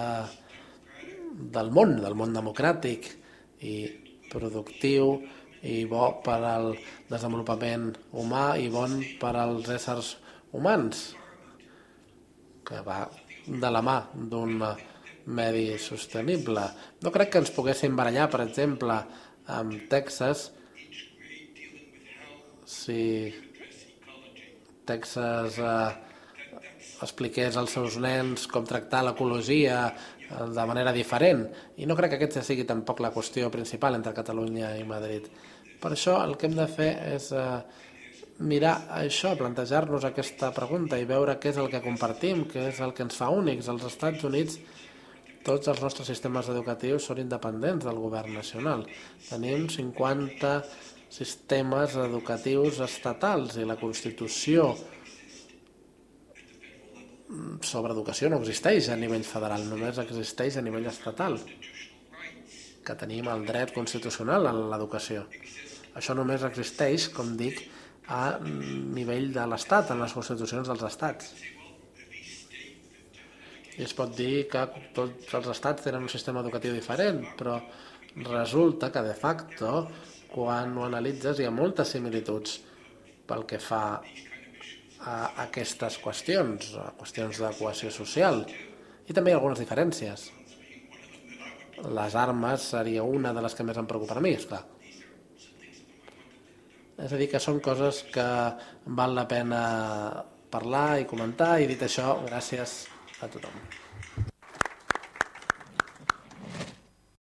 del món democràtic i productiu i bo per al desenvolupament humà i bon per als éssers humans, que va de la mà d'un medi sostenible. No crec que ens poguéssim barallar, per exemple, amb Texas, si Texas expliqués als seus nens com tractar l'ecologia de manera diferent. I no crec que aquesta sigui tampoc la qüestió principal entre Catalunya i Madrid. Per això el que hem de fer és mirar això, plantejar-nos aquesta pregunta i veure què és el que compartim, què és el que ens fa únics. Als Estats Units tots els nostres sistemes educatius són independents del govern nacional. Tenim 50 sistemes educatius estatals i la Constitució sobre educació no existeix a nivell federal, només existeix a nivell estatal, que tenim el dret constitucional a l'educació. Això només existeix, com dic, a nivell de l'Estat, en les constitucions dels estats. I es pot dir que tots els estats tenen un sistema educatiu diferent, però resulta que de facto, quan ho analitzes, hi ha moltes similituds pel que fa a aquestes qüestions, a qüestions de cohesió social, i també hi ha algunes diferències. Les armes seria una de les que més em preocupa a mi, esclar. És a dir, que són coses que val la pena parlar i comentar, i dit això, gràcies a tothom.